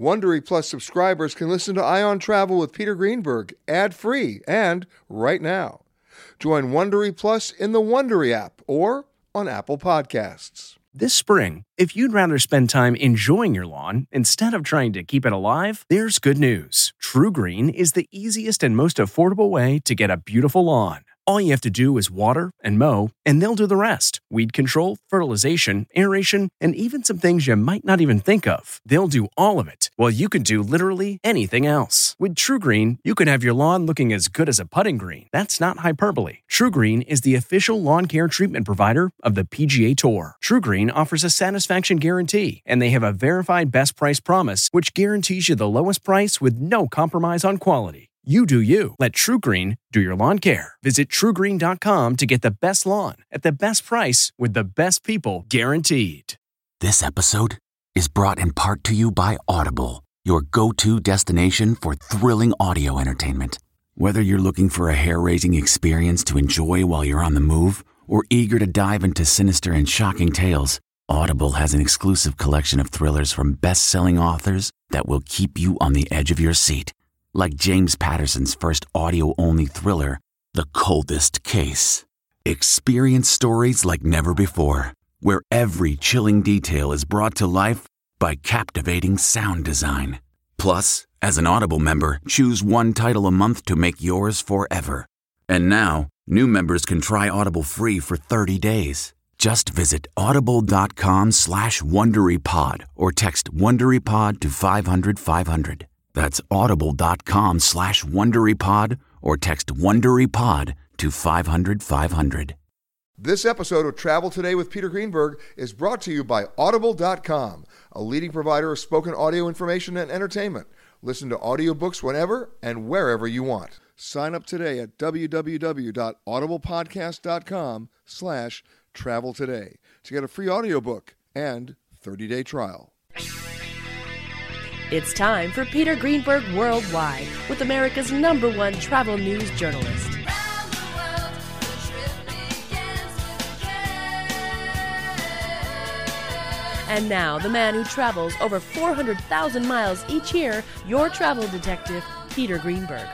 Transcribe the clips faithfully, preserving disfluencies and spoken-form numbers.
Wondery Plus subscribers can listen to Ion Travel with Peter Greenberg ad-free and right now. Join Wondery Plus in the Wondery app or on Apple Podcasts. This spring, if you'd rather spend time enjoying your lawn instead of trying to keep it alive, there's good news. TruGreen is the easiest and most affordable way to get a beautiful lawn. All you have to do is water and mow, and they'll do the rest. Weed control, fertilization, aeration, and even some things you might not even think of. They'll do all of it, while you can do literally anything else. With TruGreen, you can have your lawn looking as good as a putting green. That's not hyperbole. TruGreen is the official lawn care treatment provider of the P G A Tour. TruGreen offers a satisfaction guarantee, and they have a verified best price promise, which guarantees you the lowest price with no compromise on quality. You do you. Let TruGreen do your lawn care. Visit True Green dot com to get the best lawn at the best price with the best people guaranteed. This episode is brought in part to you by Audible, your go-to destination for thrilling audio entertainment. Whether you're looking for a hair-raising experience to enjoy while you're on the move or eager to dive into sinister and shocking tales, Audible has an exclusive collection of thrillers from best-selling authors that will keep you on the edge of your seat. Like James Patterson's first audio-only thriller, The Coldest Case. Experience stories like never before, where every chilling detail is brought to life by captivating sound design. Plus, as an Audible member, choose one title a month to make yours forever. And now, new members can try Audible free for thirty days. Just visit audible.com slash WonderyPod or text WonderyPod to five hundred five hundred. That's audible.com slash WonderyPod or text WonderyPod to five hundred five hundred. This episode of Travel Today with Peter Greenberg is brought to you by Audible dot com, a leading provider of spoken audio information and entertainment. Listen to audiobooks whenever and wherever you want. Sign up today at www.audiblepodcast.com slash travel today to get a free audiobook and thirty-day trial. It's time for Peter Greenberg Worldwide with America's number one travel news journalist. Around the world, the trip begins with a And now, the man who travels over four hundred thousand miles each year, your travel detective, Peter Greenberg.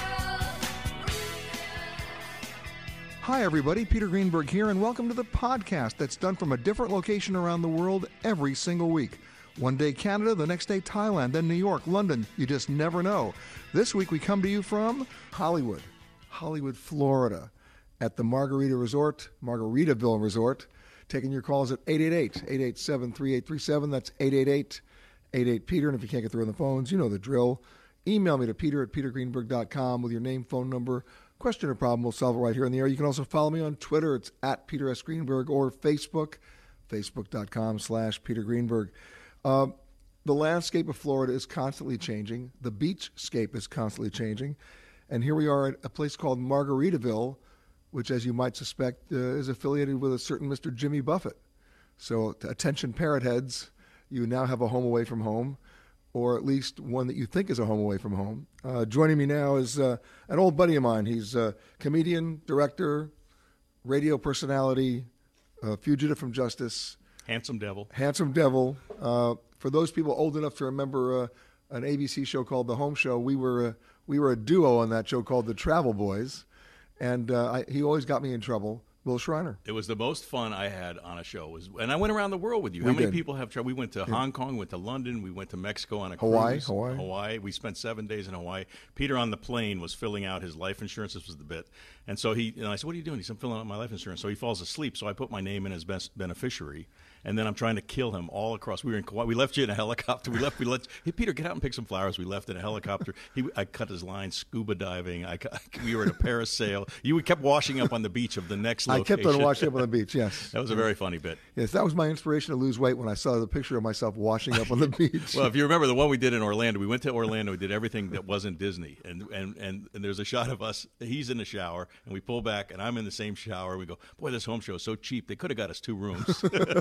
Hi, everybody. Peter Greenberg here, and welcome to the podcast that's done from a different location around the world every single week. One day Canada, the next day Thailand, then New York, London. You just never know. This week we come to you from Hollywood, Hollywood, Florida, at the Margarita Resort, Margaritaville Resort. Taking your calls at eight eight eight, eight eight seven, three eight three seven. That's eight eight eight, eight eight, Peter. And if you can't get through on the phones, you know the drill. Email me to peter at peter greenberg dot com with your name, phone number, question or problem. We'll solve it right here in the air. You can also follow me on Twitter. It's at Peter S. Greenberg, or Facebook, facebook.com slash Peter Greenberg. Uh, the landscape of Florida is constantly changing. The beachscape is constantly changing. And here we are at a place called Margaritaville, which, as you might suspect, uh, is affiliated with a certain Mister Jimmy Buffett. So attention parrot heads, you now have a home away from home, or at least one that you think is a home away from home. Uh, joining me now is uh, an old buddy of mine. He's a comedian, director, radio personality, uh, fugitive from justice. Handsome devil. Handsome devil. Uh, for those people old enough to remember uh, an A B C show called The Home Show, we were, uh, we were a duo on that show called The Travel Boys. And uh, I, he always got me in trouble. Will Schreiner. It was the most fun I had on a show. Was, and I went around the world with you. How We many did. people have traveled? We went to yeah. Hong Kong, we went to London, we went to Mexico on a Hawaii, cruise. Hawaii. Hawaii. We spent seven days in Hawaii. Peter on the plane was filling out his life insurance. This was the bit. And so he, and I said, what are you doing? He said, I'm filling out my life insurance. So he falls asleep. So I put my name in as best beneficiary. And then I'm trying to kill him all across. We were in Kauai. We left you in a helicopter. We left. We let. Hey, Peter, get out and pick some flowers. We left in a helicopter. He, I cut his line scuba diving. I, we were at a parasail. You kept washing up on the beach of the next location. I kept on washing up on the beach. Yes, that was a very funny bit. Yes, that was my inspiration to lose weight when I saw the picture of myself washing up on the beach. Well, if you remember the one we did in Orlando, we went to Orlando. We did everything that wasn't Disney, and and and, and there's a shot of us. He's in the shower, and we pull back, and I'm in the same shower. We go, boy, this home show is so cheap. They could have got us two rooms.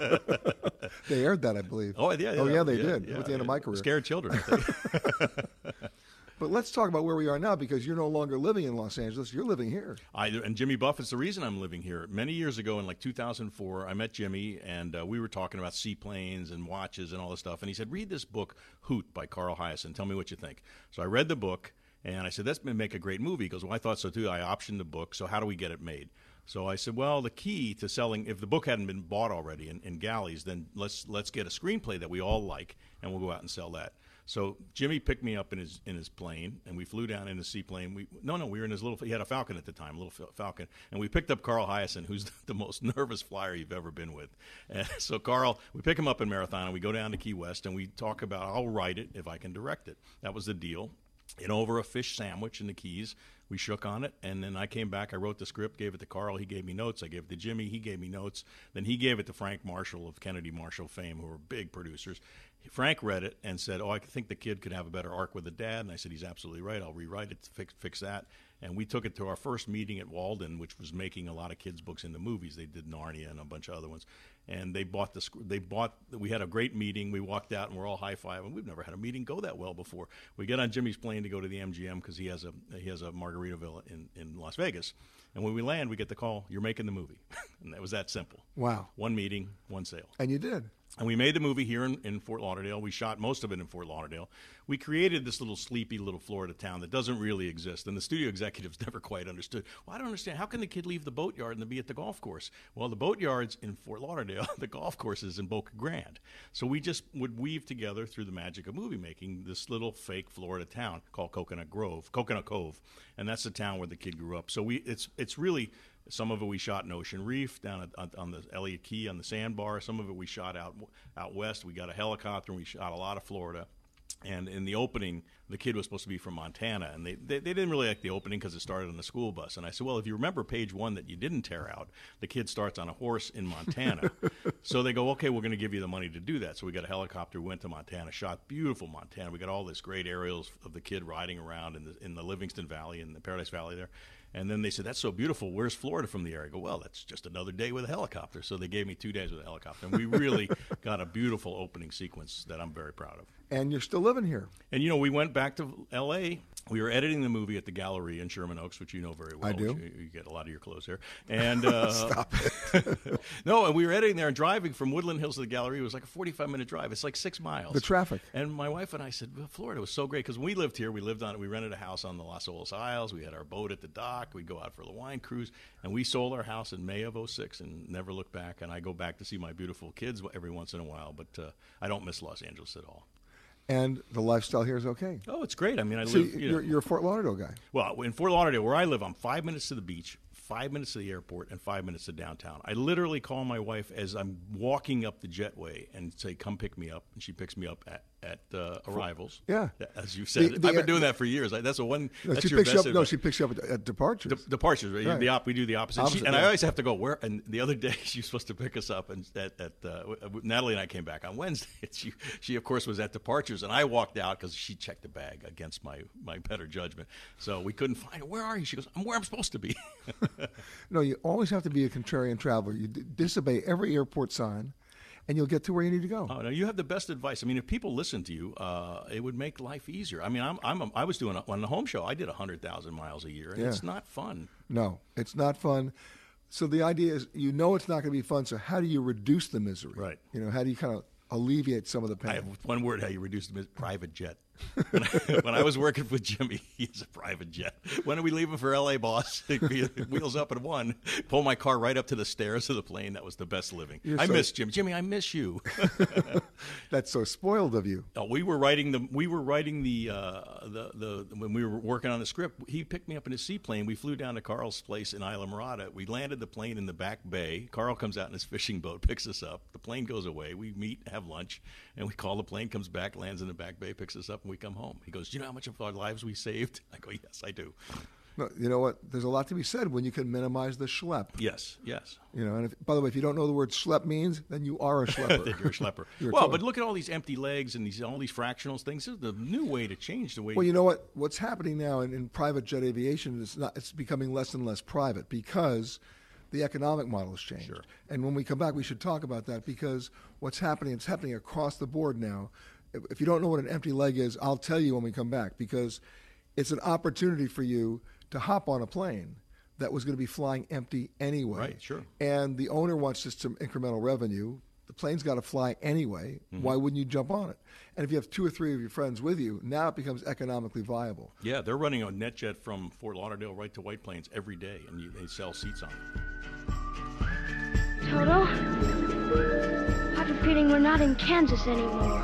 They aired that, I believe. Oh, yeah. yeah oh, yeah, they yeah, did. Yeah, at the end yeah. of my career. Scared children, I think. But let's talk about where we are now, because you're no longer living in Los Angeles. You're living here. I, and Jimmy Buffett's the reason I'm living here. Many years ago, in like two thousand four, I met Jimmy, and uh, we were talking about seaplanes and watches and all this stuff. And he said, read this book, Hoot, by Carl Hiaasen. Tell me what you think. So I read the book, and I said, that's going to make a great movie. He goes, well, I thought so too. I optioned the book, so how do we get it made? So I said, well, the key to selling, if the book hadn't been bought already in, in galleys, then let's let's get a screenplay that we all like, and we'll go out and sell that. So Jimmy picked me up in his in his plane, and we flew down in the seaplane. We no, no, we were in his little. He had a Falcon at the time, a little Falcon, and we picked up Carl Hiaasen, who's the most nervous flyer you've ever been with. And so Carl, we pick him up in Marathon, and we go down to Key West, and we talk about, I'll write it if I can direct it. That was the deal. And over a fish sandwich in the Keys, we shook on it, and then I came back. I wrote the script, gave it to Carl. He gave me notes. I gave it to Jimmy. He gave me notes. Then he gave it to Frank Marshall of Kennedy Marshall fame, who were big producers. Frank read it and said, oh, I think the kid could have a better arc with the dad. And I said, he's absolutely right. I'll rewrite it to fix, fix that. And we took it to our first meeting at Walden, which was making a lot of kids' books into movies. They did Narnia and a bunch of other ones. And they bought the sc- they bought we had a great meeting. We walked out and we're all high-fiving. We've never had a meeting go that well before. We get on Jimmy's plane to go to the M G M because he has a he has a Margaritaville in, in Las Vegas. And when we land, we get the call, you're making the movie. And that was that simple. Wow. One meeting, one sale. And you did. And we made the movie here in, in Fort Lauderdale. We shot most of it in Fort Lauderdale. We created this little sleepy little Florida town that doesn't really exist. And the studio executives never quite understood. Well, I don't understand. How can the kid leave the boatyard and be at the golf course? Well, the boatyard's in Fort Lauderdale. The golf course is in Boca Grande. So we just would weave together through the magic of movie making this little fake Florida town called Coconut Grove, Coconut Cove. And that's the town where the kid grew up. So we it's it's really... Some of it we shot in Ocean Reef, down at, on, on the Elliott Key on the sandbar. Some of it we shot out out west. We got a helicopter, and we shot a lot of Florida. And in the opening, the kid was supposed to be from Montana, and they, they, they didn't really like the opening because it started on a school bus. And I said, well, if you remember page one that you didn't tear out, the kid starts on a horse in Montana. So they go, okay, we're going to give you the money to do that. So we got a helicopter, went to Montana, shot beautiful Montana. We got all this great aerials of the kid riding around in the, in the Livingston Valley, in the Paradise Valley there. And then they said, that's so beautiful. Where's Florida from the area? I go, well, that's just another day with a helicopter. So they gave me two days with a helicopter. And we really got a beautiful opening sequence that I'm very proud of. And you're still living here. And, you know, we went back to L A. We were editing the movie at the Gallery in Sherman Oaks, which you know very well. I do. You, you get a lot of your clothes there. And uh, Stop it. No, and we were editing there and driving from Woodland Hills to the Gallery. It was like a forty-five minute drive. It's like six miles. The traffic. And my wife and I said, well, Florida was so great because when we lived here, we lived on, we rented a house on the Los Olas Isles. We had our boat at the dock. We'd go out for the wine cruise. And we sold our house in May of oh six and never looked back. And I go back to see my beautiful kids every once in a while, but uh, I don't miss Los Angeles at all. And the lifestyle here is okay. Oh, it's great. I mean, I So live. You know, you're, you're a Fort Lauderdale guy. well, in Fort Lauderdale, where I live, I'm five minutes to the beach, five minutes to the airport, and five minutes to downtown. I literally call my wife as I'm walking up the jetway and say, come pick me up. And she picks me up at, at uh, arrivals. Yeah. As you said. The- the- I've been doing that for years. I, that's a one. No, that's she your picks you best up. No, advice. she picks you up at, at departures. De- departures, right? Right. The op- we do the opposite. She- Opposite, and yeah. I always have to go, where? And the other day, she was supposed to pick us up. And at, at uh, w- Natalie and I came back on Wednesday. And she, she, of course, was at departures. And I walked out because she checked the bag against my, my better judgment. So we couldn't find her. Where are you? She goes, I'm where I'm supposed to be. No, you always have to be a contrarian traveler. You d- disobey every airport sign, and you'll get to where you need to go. Oh, no, you have the best advice. I mean, if people listen to you, uh, it would make life easier. I mean, I'm, I'm a, I was doing a, on the home show. I did one hundred thousand miles a year, and Yeah. it's not fun. No, it's not fun. So the idea is, you know it's not going to be fun, so how do you reduce the misery? Right. You know, how do you kind of alleviate some of the pain? I have one word how you reduce the mis- private jet. When I, when I was working with Jimmy, he's a private jet. When are we leaving for L A, boss? Wheels up at one. Pull my car right up to the stairs of the plane. That was the best living. You're I so- miss Jimmy. Jimmy, I miss you. That's so spoiled of you. Oh, we were writing the we were writing the uh, the the when we were working on the script. He picked me up in his seaplane. We flew down to Carl's place in Isla Mirada. We landed the plane in the back bay. Carl comes out in his fishing boat, picks us up. The plane goes away. We meet, have lunch, and we call the plane. Comes back, lands in the back bay, picks us up, and we come home. He goes, "Do you know how much of our lives we saved?" I go, "Yes, I do." No, you know what? There's a lot to be said when you can minimize the schlep. Yes, yes. You know, and if, by the way, if you don't know the word schlep means, then you are a schlepper. That you're a schlepper. You're well, totally- but look at all these empty legs and these all these fractionals things. This is the new way to change the way. Well, you know what? What's happening now in, in private jet aviation is not. It's becoming less and less private because the economic model has changed. Sure. And when we come back, we should talk about that because what's happening, it's happening across the board now. If, if you don't know what an empty leg is, I'll tell you when we come back because it's an opportunity for you to hop on a plane that was going to be flying empty anyway. Right, sure. And the owner wants just some incremental revenue. The plane's got to fly anyway. Mm-hmm. Why wouldn't you jump on it? And if you have two or three of your friends with you, now it becomes economically viable. Yeah, they're running a NetJet from Fort Lauderdale right to White Plains every day, and you, they sell seats on it. Toto, I have a feeling we're not in Kansas anymore.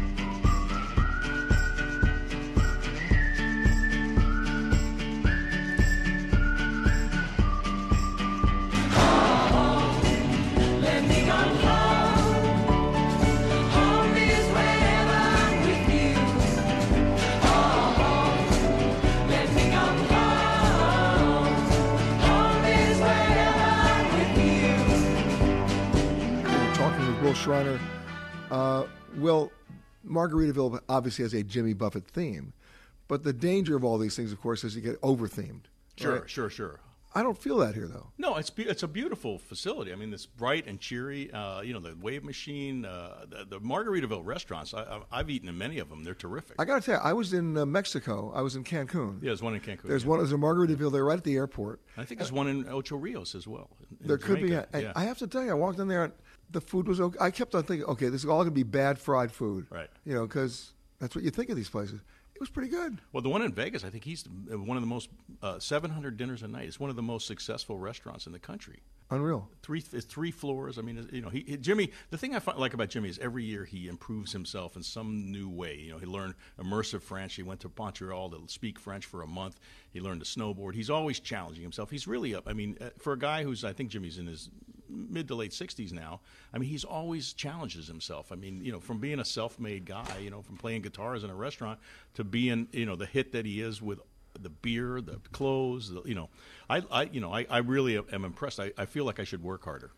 Will Schreiner. Uh, Will, Margaritaville obviously has a Jimmy Buffett theme, but the danger of all these things, of course, is you get over-themed. Sure, right? sure, sure. I don't feel that here, though. No, it's be- it's a beautiful facility. I mean, it's bright and cheery. Uh, you know, the wave machine, uh, the, the Margaritaville restaurants. I, I, I've eaten in many of them. They're terrific. I got to tell you, I was in uh, Mexico. I was in Cancun. Yeah, there's one in Cancun. There's yeah. one. There's a Margaritaville there right at the airport. I think there's one in Ocho Rios as well. in- in There could be. Jamaica. A, yeah. I have to tell you, I walked in there and the food was okay. I kept on thinking, okay, this is all going to be bad fried food. Right. You know, because that's what you think of these places. It was pretty good. Well, the one in Vegas, I think he's the- one of the most uh, seven hundred dinners a night. It's one of the most successful restaurants in the country. Unreal. Three it's three floors. I mean, you know, he, he Jimmy. The thing I find, like about Jimmy is every year he improves himself in some new way. You know, he learned immersive French. He went to Montreal to speak French for a month. He learned to snowboard. He's always challenging himself. He's really up. I mean, uh, for a guy who's, I think Jimmy's in his mid to late sixties now. I mean, he's always challenges himself. I mean, you know, from being a self-made guy, you know, from playing guitars in a restaurant to being, you know, the hit that he is with the beer, the clothes, the, you know, I, I, you know, I, I really am impressed. I, I feel like I should work harder,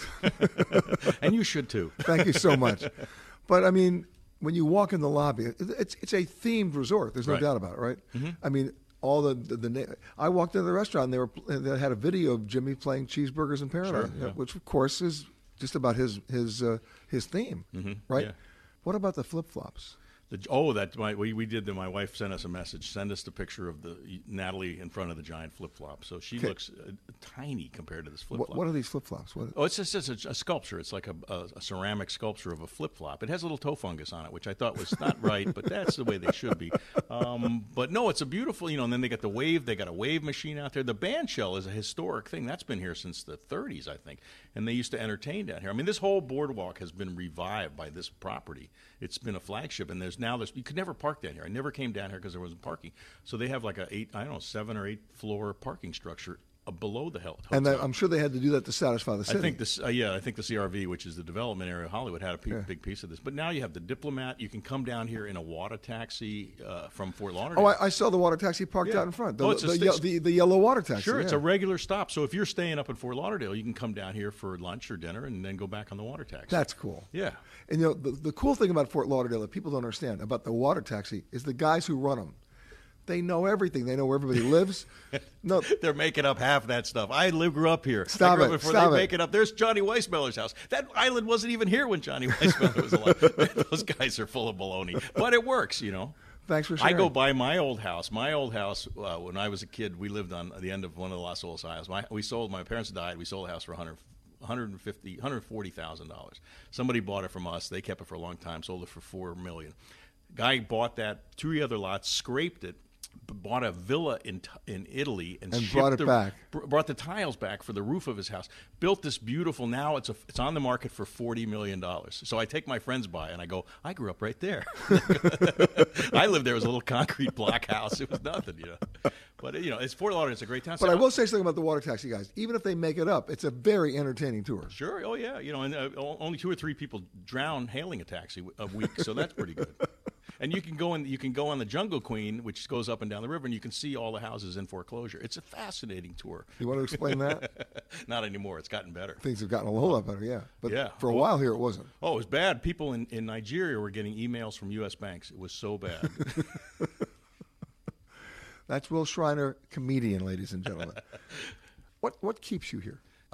and you should too. Thank you so much. But I mean, when you walk in the lobby, it- it's it's a themed resort. There's no Right. doubt about it, right? I mean, all the the, the na- I walked into the restaurant. And they were pl- they had a video of Jimmy playing Cheeseburgers in Paradise, Sure, yeah. which of course is just about his his uh, his theme, right? yeah. What about the flip flops? The, oh, that my, we we did that. My wife sent us a message. Send us the picture of the Natalie in front of the giant flip flop. So she Okay. looks uh, tiny compared to this flip What, flop. what are these flip flops? What? Oh, it's just it's a, a sculpture. It's like a, a, a ceramic sculpture of a flip flop. It has a little toe fungus on it, which I thought was not right, but that's the way they should be. Um, but no, it's a beautiful, you know. And then they got the wave. They got a wave machine out there. The band shell is a historic thing that's been here since the thirties, I think. And they used to entertain down here. I mean, this whole boardwalk has been revived by this property. It's been a flagship, and there's now there's you could never park down here. I never came down here because there wasn't parking. So they have like a eight, I don't know, seven or eight floor parking structure uh, below the hel- hotel. And that, I'm sure they had to do that to satisfy the city. I think this, uh, yeah, I think the C R V, which is the development area of Hollywood, had a p- Yeah. big piece of this. But now you have the Diplomat. You can come down here in a water taxi uh, from Fort Lauderdale. Oh, I, I saw the water taxi parked Yeah. out in front. The, Oh, it's a the, sta- ye- the, the yellow water taxi. Sure, it's yeah. a regular stop. So if you're staying up in Fort Lauderdale, you can come down here for lunch or dinner and then go back on the water taxi. That's cool. yeah. And you know, the, the cool thing about Fort Lauderdale that people don't understand about the water taxi is the guys who run them. They know everything. They know where everybody lives. No, They're making up half that stuff. I lived, grew up here. Stop I grew it, up before stop they it. make it up. There's Johnny Weissmuller's house. That island wasn't even here when Johnny Weissmuller was alive. Those guys are full of baloney. But it works, you know. thanks for I sharing. go by my old house. My old house, uh, when I was a kid, we lived on the end of one of the Los Olas Isles. My, we sold, my parents died. We sold the house for one hundred one hundred fifty, one hundred forty thousand dollars. Somebody bought it from us. They kept it for a long time, sold it for four million dollars. Guy bought that, two other lots, scraped it, b- bought a villa in T- in Italy, and, And shipped brought it the, back. br- brought the tiles back for the roof of his house. Built this beautiful. Now it's a, it's on the market for forty million dollars. So I take my friends by and I go, I grew up right there. I lived there. It was a little concrete block house. It was nothing, you know. But you know, it's Fort Lauderdale. It's a great town. But So I will say something about the water taxi guys. Even if they make it up, it's a very entertaining tour. Sure. Oh, yeah. You know, and uh, o- only two or three people drown hailing a taxi w- a week, so that's pretty good. And you can go in. You can go on the Jungle Queen, which goes up and down the river, and you can see all the houses in foreclosure. It's a fascinating tour. You want to explain that? Not anymore. It's gotten better. Things have gotten a whole lot better, yeah. But Yeah. for a Oh. while here, it wasn't. Oh, it was bad. People in, in Nigeria were getting emails from U S banks. It was so bad. That's Will Schreiner, comedian, ladies and gentlemen. what what keeps you here?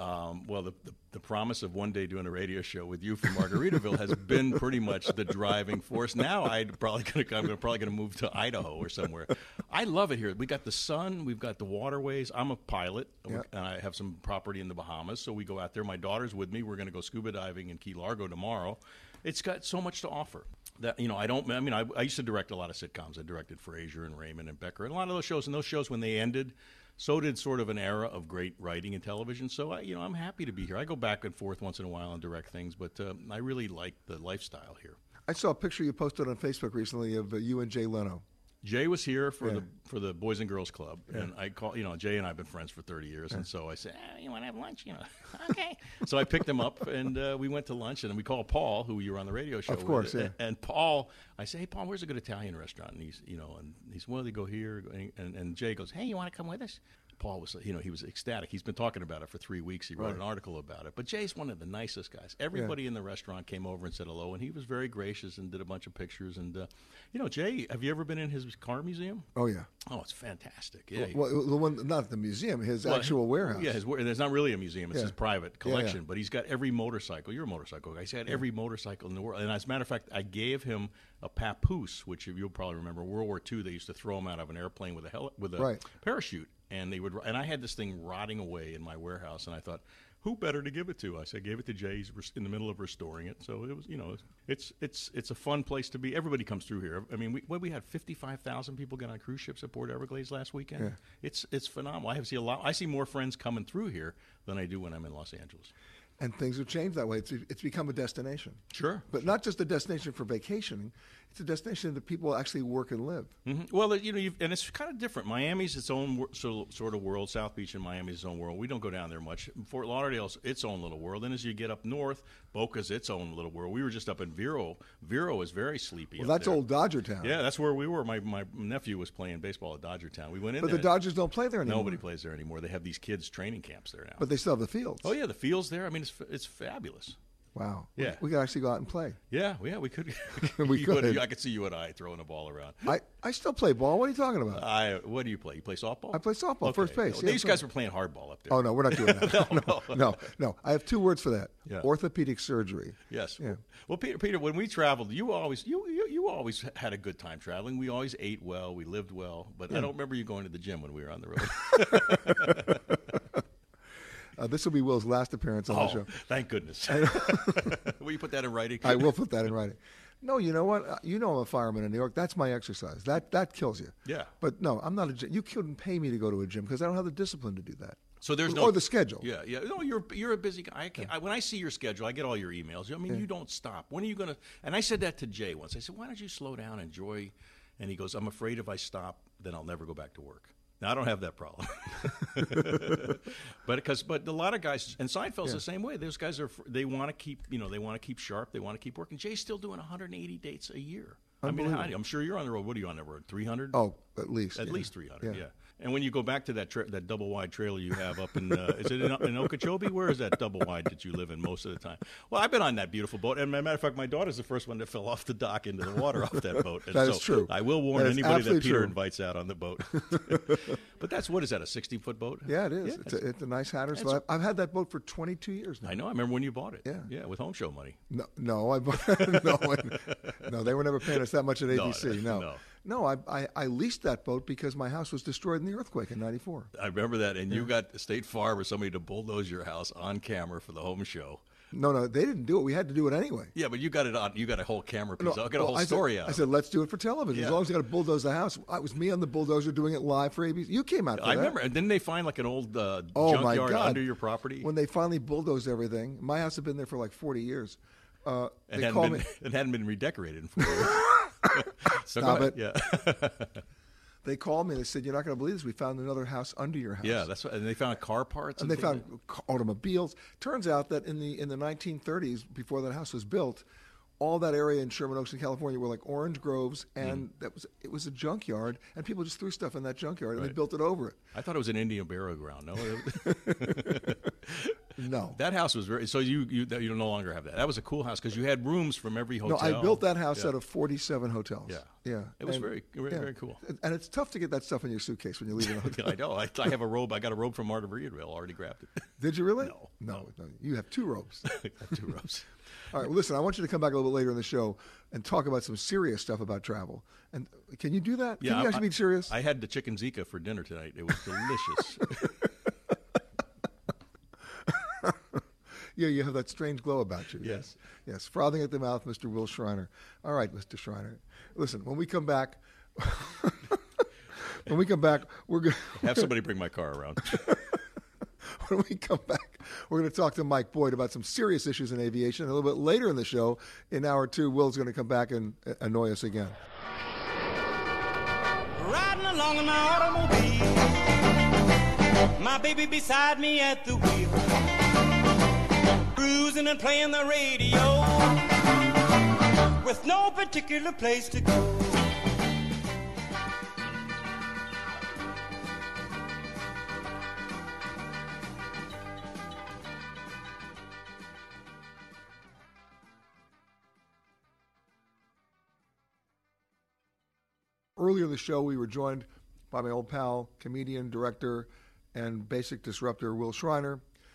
Um, well, the, the the promise of one day doing a radio show with you from Margaritaville has been pretty much the driving force. Now I'd probably gonna I'm gonna, probably going to move to Idaho or somewhere. I love it here. We got the sun, we've got the waterways. I'm a pilot, Yep. and I have some property in the Bahamas, so we go out there. My daughter's with me. We're going to go scuba diving in Key Largo tomorrow. It's got so much to offer. That you know, I don't. I mean, I, I used to direct a lot of sitcoms. I directed Frasier and Raymond and Becker and a lot of those shows. And those shows, when they ended, so did sort of an era of great writing and television. So I, you know, I'm happy to be here. I go back and forth once in a while and direct things, but uh, I really like the lifestyle here. I saw a picture you posted on Facebook recently of uh, you and Jay Leno. Jay was here for Yeah. the for the Boys and Girls Club, and I call you know Jay and I've been friends for thirty years, and so I said, ah, you want to have lunch, you know? Okay. So I picked him up, and uh, we went to lunch, and we called Paul, who you were on the radio show Of course, with, yeah. and, and Paul, I say, hey Paul, where's a good Italian restaurant? And he's you know, and he's well, they go here, and, and Jay goes, hey, you want to come with us? Paul was, you know, he was ecstatic. He's been talking about it for three weeks. He wrote Right. an article about it. But Jay's one of the nicest guys. Everybody in the restaurant came over and said hello, and he was very gracious and did a bunch of pictures. And, uh, you know, Jay, have you ever been in his car museum? Oh, yeah. Oh, it's fantastic. Yeah. he- Well, the one, not the museum, his well, actual warehouse. Yeah, his, wa- there's not really a museum. It's Yeah. his private Yeah, yeah. collection. But he's got every motorcycle. You're a motorcycle guy. He's got every motorcycle in the world. And as a matter of fact, I gave him a papoose, which you'll probably remember. World War Two, they used to throw him out of an airplane with a heli- with a Right. parachute. And they would, and I had this thing rotting away in my warehouse, and I thought, who better to give it to? I said, gave it to Jay. He's res- in the middle of restoring it, so it was, you know, it's it's it's a fun place to be. Everybody comes through here. I mean, we what, we had fifty-five thousand people get on cruise ships at Port Everglades last weekend. Yeah. It's it's phenomenal. I have see a lot. I see more friends coming through here than I do when I'm in Los Angeles. And things have changed that way. It's, it's become a destination. Sure. But not just a destination for vacationing. It's a destination that people actually work and live. hmm Well, you know, you've, and it's kind of different. Miami's its own wor- so, sort of world. South Beach and Miami's its own world. We don't go down there much. Fort Lauderdale's its own little world. And as you get up north, Boca's its own little world. We were just up in Vero. Vero is very sleepy. Well, up that's there. old Dodger Town. Yeah, that's where we were. My my nephew was playing baseball at Dodger Town. We went in But there. the Dodgers don't play there anymore. Nobody plays there anymore. They have these kids training camps there now. But they still have the fields. oh yeah, the field's there. I mean, it's f- it's fabulous. Wow. Yeah. We, we could actually go out and play. Yeah, yeah, we could. We you could. would- I could see you and I throwing the ball around. I, I still play ball. What are you talking about? I what do you play? You play softball? I play softball, first base. Well, Yeah, these so- guys were playing hardball up there. Oh, no, we're not doing that. no, no, no, I have two words for that. Yeah. Orthopedic surgery. Yes. Yeah. Well, Peter, Peter, when we traveled, you always you, you you always had a good time traveling. We always ate well. We lived well. But I don't remember you going to the gym when we were on the road. Uh, this will be Will's last appearance on the oh, show. thank goodness. Will you put that in writing? I will put that in writing. No, you know what? Uh, You know I'm a fireman in New York. That's my exercise. That that kills you. Yeah. But no, I'm not a gym. You couldn't pay me to go to a gym because I don't have the discipline to do that. So there's no Or the schedule. Yeah, yeah. No, you're you're a busy guy. I can't, I, when I see your schedule, I get all your emails. I mean, you don't stop. When are you gonna? And I said that to Jay once. I said, "Why don't you slow down, enjoy?" And he goes, "I'm afraid if I stop, then I'll never go back to work." Now I don't have that problem, but because but a lot of guys and Seinfeld's the same way. Those guys are they want to keep you know they want to keep sharp. They want to keep working. Jay's still doing one hundred eighty dates a year. I mean, how, I'm sure you're on the road. What are you on the road? three hundred? Oh, at least. At yeah. least three hundred, yeah. Yeah. And when you go back to that tra- that double wide trailer you have up in, uh, is it in, in Okeechobee? Where is that double wide that you live in most of the time? Well, I've been on that beautiful boat. And as a matter of fact, my daughter's the first one that fell off the dock into the water off that boat. And That so is true. I will warn That is anybody that absolutely Peter true. invites out on the boat. But that's, what is that, a sixty-foot boat? Yeah, it is. Yeah, it's, that's- a, it's a nice Hatteras. that's- But I've, I've had that boat for twenty-two years now. I know. I remember when you bought it. Yeah. Yeah, with home show money. No, no, I no, I- no, they were never paying us that much at A B C. No, No, no. no, I, I, I leased that boat because my house was destroyed in the earthquake in ninety-four. I remember that. And you got State Farm or somebody to bulldoze your house on camera for the home show. No, no, they didn't do it. We had to do it anyway. Yeah, but you got it on. You got a whole camera piece. No, I got a well, whole I story said, out. I of said, it. let's do it for television. Yeah. As long as you got to bulldoze the house. I was me on the bulldozer doing it live for A B C. You came out for I that. remember. And didn't they find like an old uh, Oh, my junkyard God. under your property? When they finally bulldozed everything, my house had been there for like forty years. Uh, and they hadn't called been, me. it hadn't been redecorated in four years. So go Stop ahead. it. Yeah, They called me and they said, "You're not going to believe this. We found another house under your house." yeah. That's what, and they found car parts. and they found ca- automobiles. Turns out that in the in the nineteen thirties, before that house was built, all that area in Sherman Oaks in California were like orange groves, and Mm. that was it was a junkyard, and people just threw stuff in that junkyard, and they Right. built it over it. I thought it was an Indian burial ground. No. No. That house was very. So you you you no longer have that. That was a cool house because you had rooms from every No, hotel. I built that house Yeah. out of forty-seven hotels. Yeah. Yeah. It was And- very very, yeah. very cool. And it's tough to get that stuff in your suitcase when you leave in a hotel. I know. I, I have a robe. I got a robe from Margaritaville. Already grabbed it. Did you really? No, No. no. You have two robes. I got two robes. All right. Well, listen, I want you to come back a little bit later in the show and talk about some serious stuff about travel. And can you do that? Yeah, can you I- actually be serious? I had the chicken zika for dinner tonight. It was delicious. Yeah, you have that strange glow about you. Yes. Yes. Frothing at the mouth, Mister Will Schreiner. All right, Mister Schreiner. Listen, when we come back, when we come back, we're going Have somebody bring my car around. when we come back, we're going to talk to Mike Boyd about some serious issues in aviation. A little bit later in the show, in hour two, Will's going to come back and uh, annoy us again. Riding along in my automobile, my baby beside me at the wheel, cruising and playing the radio, with no particular place to go. Earlier in the show, we were joined by my old pal, comedian, director, and basic disruptor, Will Schreiner.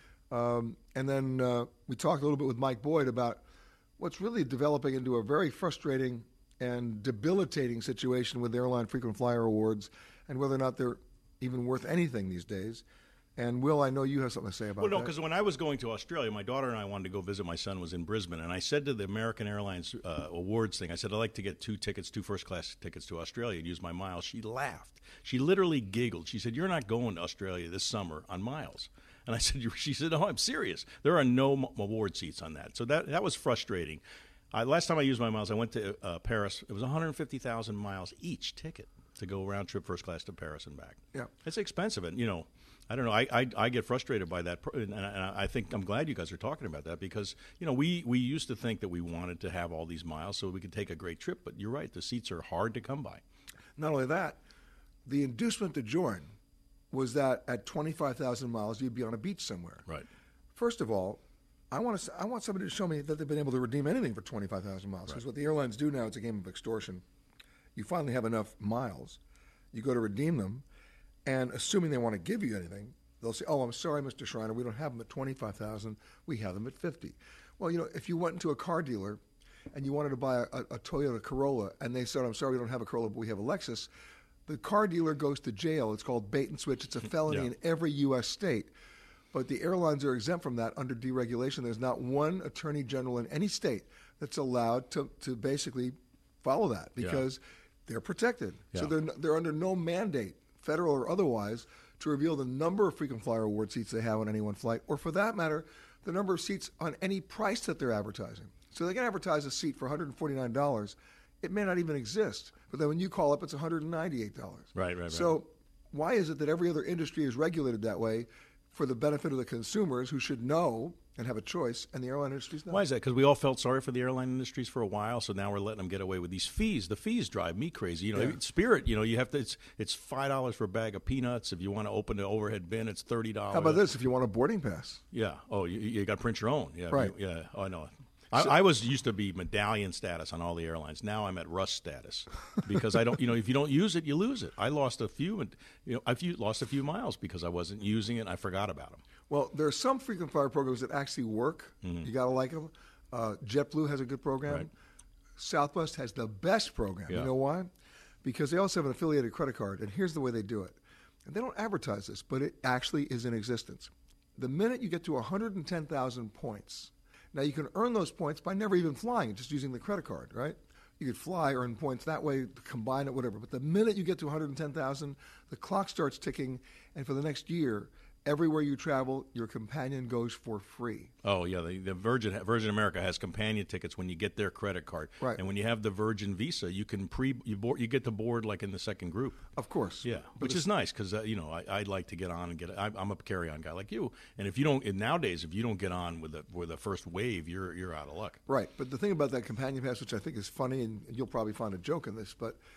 Um, and then uh, we talked a little bit with Mike Boyd about what's really developing into a very frustrating and debilitating situation with airline frequent flyer awards and whether or not they're even worth anything these days. And Will, I know you have something to say about Well, no, that. because when I was going to Australia, my daughter and I wanted to go visit. My son was in Brisbane, and I said to the American Airlines uh, awards thing, I said, I'd like to get two tickets, two first-class tickets to Australia and use my miles. She laughed. She literally giggled. She said, you're not going to Australia this summer on miles. And I said, she said, oh, I'm serious. There are no m- award seats on that. So that that was frustrating. I, last time I used my miles, I went to uh, Paris. It was one hundred fifty thousand miles each ticket to go round trip first class to Paris and back. Yeah. It's expensive. And, you know, I don't know. I, I, I get frustrated by that. And I, and I think I'm glad you guys are talking about that because, you know, we, we used to think that we wanted to have all these miles so we could take a great trip. But you're right. The seats are hard to come by. Not only that, the inducement to join was that at twenty-five thousand miles, you'd be on a beach somewhere. Right. First of all, I want to. I want somebody to show me that they've been able to redeem anything for twenty-five thousand miles. Because Right. what the airlines do now, it's a game of extortion. You finally have enough miles, you go to redeem them, and assuming they want to give you anything, they'll say, "Oh, I'm sorry, Mister Schreiner, we don't have them at twenty-five thousand. We have them at fifty." Well, you know, if you went into a car dealer and you wanted to buy a, a, a Toyota Corolla, and they said, "I'm sorry, we don't have a Corolla, but we have a Lexus," the car dealer goes to jail. It's called bait and switch. It's a felony Yeah. in every U S state. But the airlines are exempt from that under deregulation. There's not one attorney general in any state that's allowed to, to basically follow that because they're protected. So Yeah. they're, they're under no mandate, federal or otherwise, to reveal the number of frequent flyer award seats they have on any one flight, or for that matter, the number of seats on any price that they're advertising. So they can advertise a seat for one hundred forty-nine dollars. It may not even exist, but then when you call up, it's one hundred ninety-eight dollars. Right, right, right. So why is it that every other industry is regulated that way for the benefit of the consumers who should know and have a choice, and the airline industry's not? Why is that? Because we all felt sorry for the airline industries for a while, so now we're letting them get away with these fees. The fees drive me crazy. You know, Yeah. Spirit. You know, you have to. It's it's five dollars for a bag of peanuts. If you want to open the overhead bin, it's thirty dollars. How about this if you want a boarding pass? Yeah. Oh, you, you got to print your own. Yeah. Right. you- yeah. Oh, I know. I, I was used to be medallion status on all the airlines. Now I'm at rust status because I don't. You know, if you don't use it, you lose it. I lost a few. And you know, I lost a few miles because I wasn't using it. And I forgot about them. Well, there are some frequent flyer programs that actually work. You got to like them. Uh, JetBlue has a good program. Right. Southwest has the best program. Yeah. You know why? Because they also have an affiliated credit card, and here's the way they do it. And they don't advertise this, but it actually is in existence. The minute you get to one hundred ten thousand points, now you can earn those points by never even flying, just using the credit card, right? You could fly, earn points that way, combine it, whatever. But the minute you get to one hundred ten thousand, the clock starts ticking, and for the next year, everywhere you travel, your companion goes for free. Oh yeah, the, the Virgin Virgin America has companion tickets when you get their credit card, Right. and when you have the Virgin Visa, you can pre you board you get to board like in the second group. Of course. Yeah, which is nice because uh, you know I, I'd like to get on and get. I, I'm a carry-on guy like you, and if you don't and nowadays, if you don't get on with the with the first wave, you're you're out of luck. Right. But the thing about that companion pass, which I think is funny, and you'll probably find a joke in this, but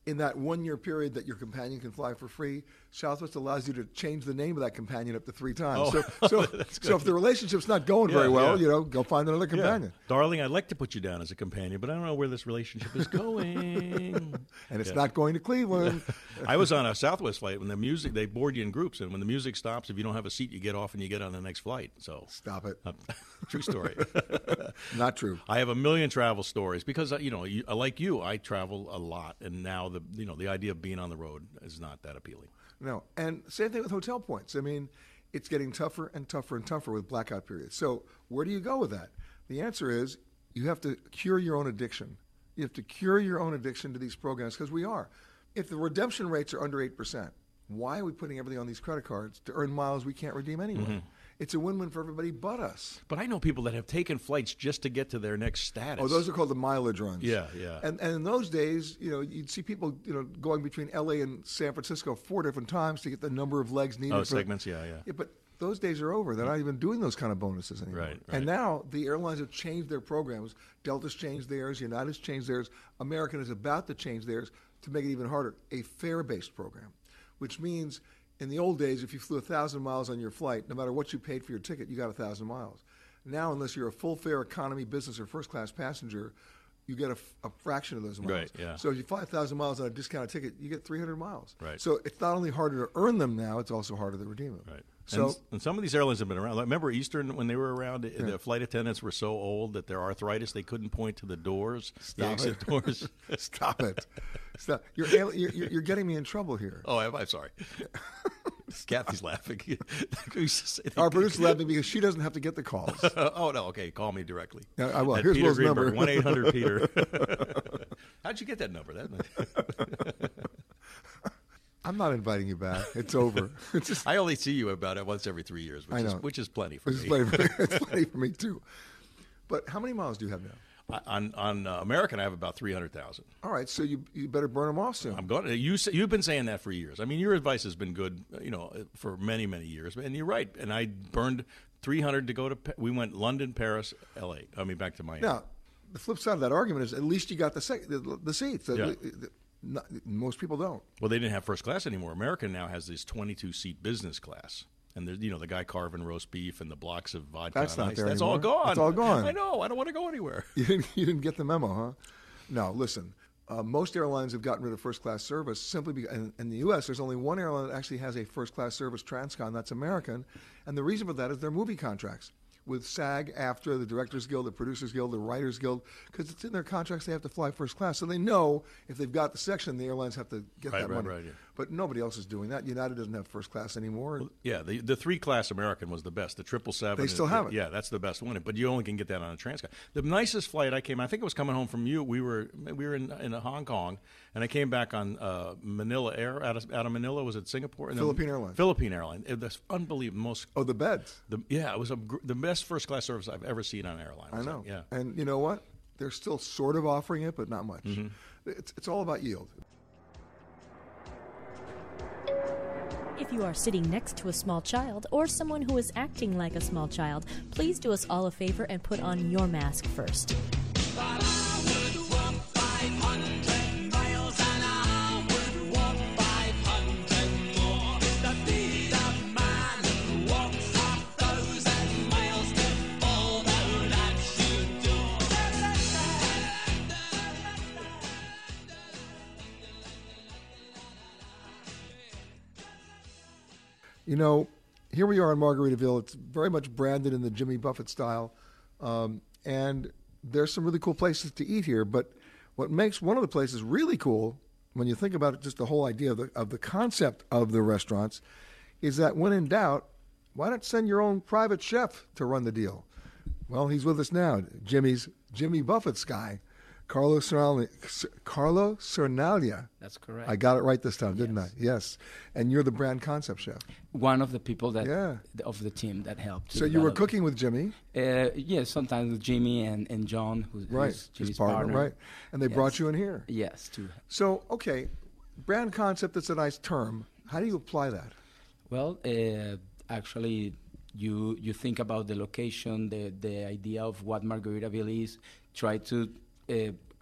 in that one-year period that your companion can fly for free, Southwest allows you to change the name of that companion up to three times. Oh, so, so, that's so if the relationship's not going Yeah, very well, yeah. you know, go find another Yeah. companion. Darling, I'd like to put you down as a companion, but I don't know where this relationship is going. And it's Yeah. not going to Cleveland. I was on a Southwest flight when the music, they board you in groups, and when the music stops, if you don't have a seat, you get off and you get on the next flight. So, Stop it. uh, true story. Not true. I have a million travel stories because, uh, you know, you, like you, I travel a lot, and now the, you know, the idea of being on the road is not that appealing. No. And same thing with hotel points. I mean, it's getting tougher and tougher and tougher with blackout periods. So where do you go with that? The answer is you have to cure your own addiction. You have to cure your own addiction to these programs because we are. If the redemption rates are under eight percent, why are we putting everything on these credit cards to earn miles we can't redeem anyway? Mm-hmm. It's a win-win for everybody but us. But I know people that have taken flights just to get to their next status. Oh, those are called the mileage runs. Yeah, yeah. And and in those days, you know, you'd see people, you know, going between L A and San Francisco four different times to get the number of legs needed. Oh, for- segments, yeah, yeah. Yeah, but those days are over. They're not even doing those kind of bonuses anymore. Right, right. And now the airlines have changed their programs. Delta's changed theirs. United's changed theirs. American is about to change theirs to make it even harder. A fare-based program, which means in the old days, if you flew one thousand miles on your flight, no matter what you paid for your ticket, you got one thousand miles. Now, unless you're a full-fare economy, business, or first-class passenger, you get a, f- a fraction of those miles. Right, yeah. So if you fly one thousand miles on a discounted ticket, you get three hundred miles. Right. So it's not only harder to earn them now, it's also harder to redeem them. Right. So and, and some of these airlines have been around. Like, remember Eastern when they were around? The flight attendants were so old that their arthritis they couldn't point to the doors, the Stop exit it. doors. Stop it. Stop. You're, al- you're, you're you're getting me in trouble here. Oh, I'm, I'm sorry. Kathy's laughing. We used to say that- Our producer's laughing because she doesn't have to get the calls. oh no, okay. Call me directly. Yeah, I will. At Here's Peter Will's number. Greenberg, one eight hundred Peter. How'd you get that number? That. I'm not inviting you back. It's over. It's just, I only see you about it once every three years, which I is know. which is plenty for it's, me. plenty for me. It's plenty for me, too. But how many miles do you have now? I- on on uh, American, I have about three hundred thousand. All right, so you you better burn them off soon. I'm going. To, you say- you've been saying that for years. I mean, your advice has been good, you know, for many many years. And you're right. And I burned three hundred to go to. Pa- We went London, Paris, L A. I mean, back to Miami. Now, the flip side of that argument is at least you got the sec- the, the seats. The- Yeah. the- the- not- most people don't. Well, they didn't have first class anymore. American now has this twenty-two seat business class. And there's, you know, the guy carving roast beef and the blocks of vodka. That's on not ice. there That's anymore. all gone. It's all gone. I know. I don't want to go anywhere. You didn't, you didn't get the memo, huh? No, listen. Uh, most airlines have gotten rid of first-class service simply because, in, in the U S, there's only one airline that actually has a first-class service, Transcon, that's American. And the reason for that is their movie contracts with SAG, AFTRA, the Directors Guild, the Producers Guild, the Writers Guild, because it's in their contracts they have to fly first class. So they know if they've got the section, the airlines have to get Right, that right, money. right, yeah. But nobody else is doing that. United doesn't have first class anymore. Yeah, the the three class American was the best. The triple seven. They still is- have it. Yeah, that's the best one. But you only can get that on a Transcon. The nicest flight I came. I think it was coming home from you. We were we were in in Hong Kong, and I came back on uh, Manila Air out of out of Manila. Was it Singapore? And then- Philippine Airlines. Philippine Airlines. It was unbelievable. Most. Oh, the beds. The, yeah, it was a, gr- the best first class service I've ever seen on an airline. I was know. that, yeah. And you know what? They're still sort of offering it, but not much. Mm-hmm. It's, it's all about yield. If you are sitting next to a small child or someone who is acting like a small child, please do us all a favor and put on your mask first. You know, here we are in Margaritaville. It's very much branded in the Jimmy Buffett style. Um, and there's some really cool places to eat here. But what makes one of the places really cool, when you think about it, just the whole idea of the, of the concept of the restaurants, is that when in doubt, why not send your own private chef to run the deal? Well, he's with us now, Jimmy's Jimmy Buffett's guy, Carlo Cernalia. Carlo Cernalia. That's correct. I got it right this time, didn't I? Yes. And you're the brand concept chef. One of the people that Yeah. of the team that helped. to So you were develop- cooking with Jimmy, Uh, yes, sometimes with Jimmy and, and John, who's, right? who's Jimmy's His partner, right? And they Yes. brought you in here. Yes, to So, okay, brand concept, that's a nice term. How do you apply that? well, uh, actually, you you think about the location, the the idea of what Margaritaville is, try to uh,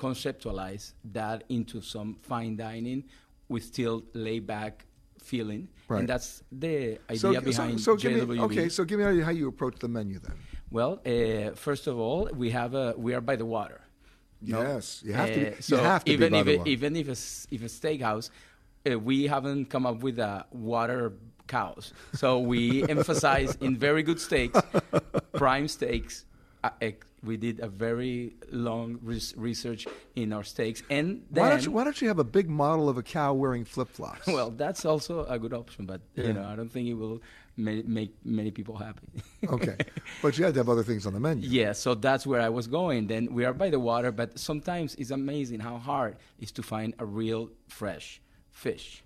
conceptualize that into some fine dining with still laid back feeling, Right. and that's the idea So, so, behind so J give W B. me, okay, so give me an idea how you approach the menu then. Well, uh, first of all, we have a we are by the water. No? Yes, you have to be- Uh, you so have to be even by if the it, water. even if it's if a steakhouse, uh, we haven't come up with a water cows. So we emphasize in very good steaks, prime steaks. Uh, ex- we did a very long res- research in our steaks, and then Why don't, you, why don't you have a big model of a cow wearing flip-flops? well, that's also a good option, but Yeah. you know, I don't think it will ma- make many people happy. Okay, but you had to have other things on the menu. Yeah, so that's where I was going. Then we are by the water, but sometimes it's amazing how hard it is to find a real fresh fish.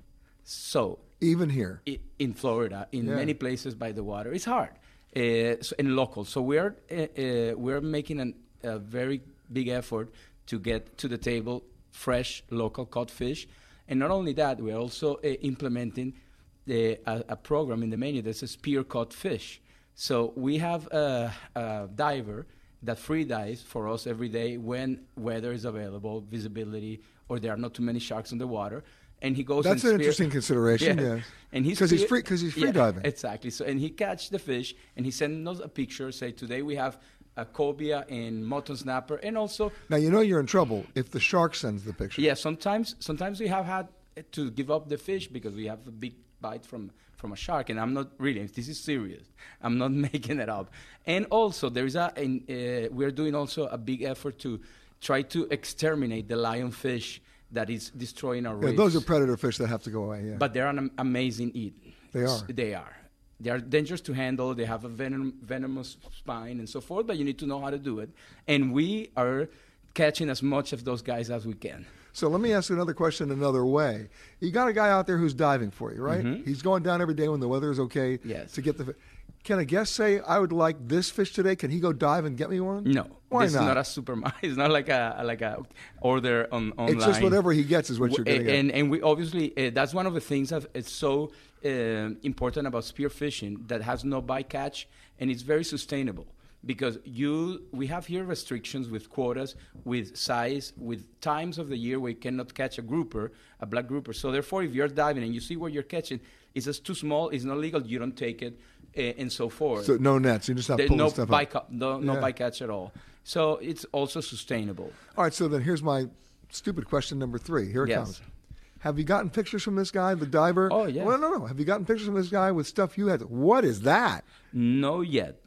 So Even here. i- in Florida, in Yeah. many places by the water, it's hard. Uh, so, and local. So we are uh, uh, we're making an, a very big effort to get to the table fresh local caught fish, and not only that, we're also uh, implementing the, a, a program in the menu that says spear caught fish. So we have a, a diver that free dives for us every day when weather is available, visibility, or there are not too many sharks in the water. And he goes. That's and an spear- interesting consideration, Yeah. yes. And he's 'Cause he's spear- free- 'cause he's free Yeah, diving. Exactly. So and he catch the fish and he send us a picture. Say today we have a cobia and mutton snapper, and also Now, you know you're in trouble if the shark sends the picture. yeah. Sometimes sometimes we have had to give up the fish because we have a big bite from from a shark, and I'm not really. This is serious. I'm not making it up. And also there is a. In, uh, we're doing also a big effort to try to exterminate the lionfish that is destroying our Yeah, reefs. those are predator fish that have to go away, yeah. But they're an am- amazing eat. They S- are. They are. They are dangerous to handle. They have a venom, venomous spine and so forth, but you need to know how to do it. And we are catching as much of those guys as we can. So let me ask you another question another way. You got a guy out there who's diving for you, right? Mhm. He's going down every day when the weather is okay Yes. to get the fish. Can a guest say, I would like this fish today? Can he go dive and get me one? No. Why this not? is not a supermarket. It's not like a like a order on online. It's just whatever he gets is what you're W- going to get. and, and we obviously, uh, that's one of the things that is so um important about spearfishing, that has no bycatch, and it's very sustainable. Because you, we have here restrictions with quotas, with size, with times of the year where you cannot catch a grouper, a black grouper. So therefore, if you're diving and you see what you're catching, it's just too small, it's not legal, you don't take it, uh, and so forth. So no nets. You just have There- pulling no stuff byca- up. no, no Yeah. bycatch at all. So it's also sustainable. All right, so then here's my stupid question number three. Here it Yes. comes. Have you gotten pictures from this guy, the diver? Oh, yeah. Well, no, no. Have you gotten pictures from this guy with stuff you had? What is that? No yet.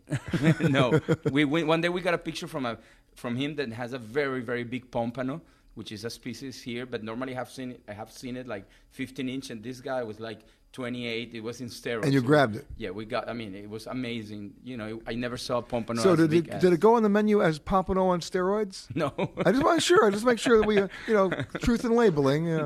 No. We, we one day we got a picture from a from him that has a very very big pompano, which is a species here. But normally I have seen it, I have seen it like fifteen inch, and this guy was like twenty-eight. It was in steroids. And you grabbed it? Yeah, we got. I mean, it was amazing. You know, I never saw a pompano. So as did big it, as. did it go on the menu as pompano on steroids? No. I just want to sure. I just make sure that we, uh, you know, truth in labeling. You know.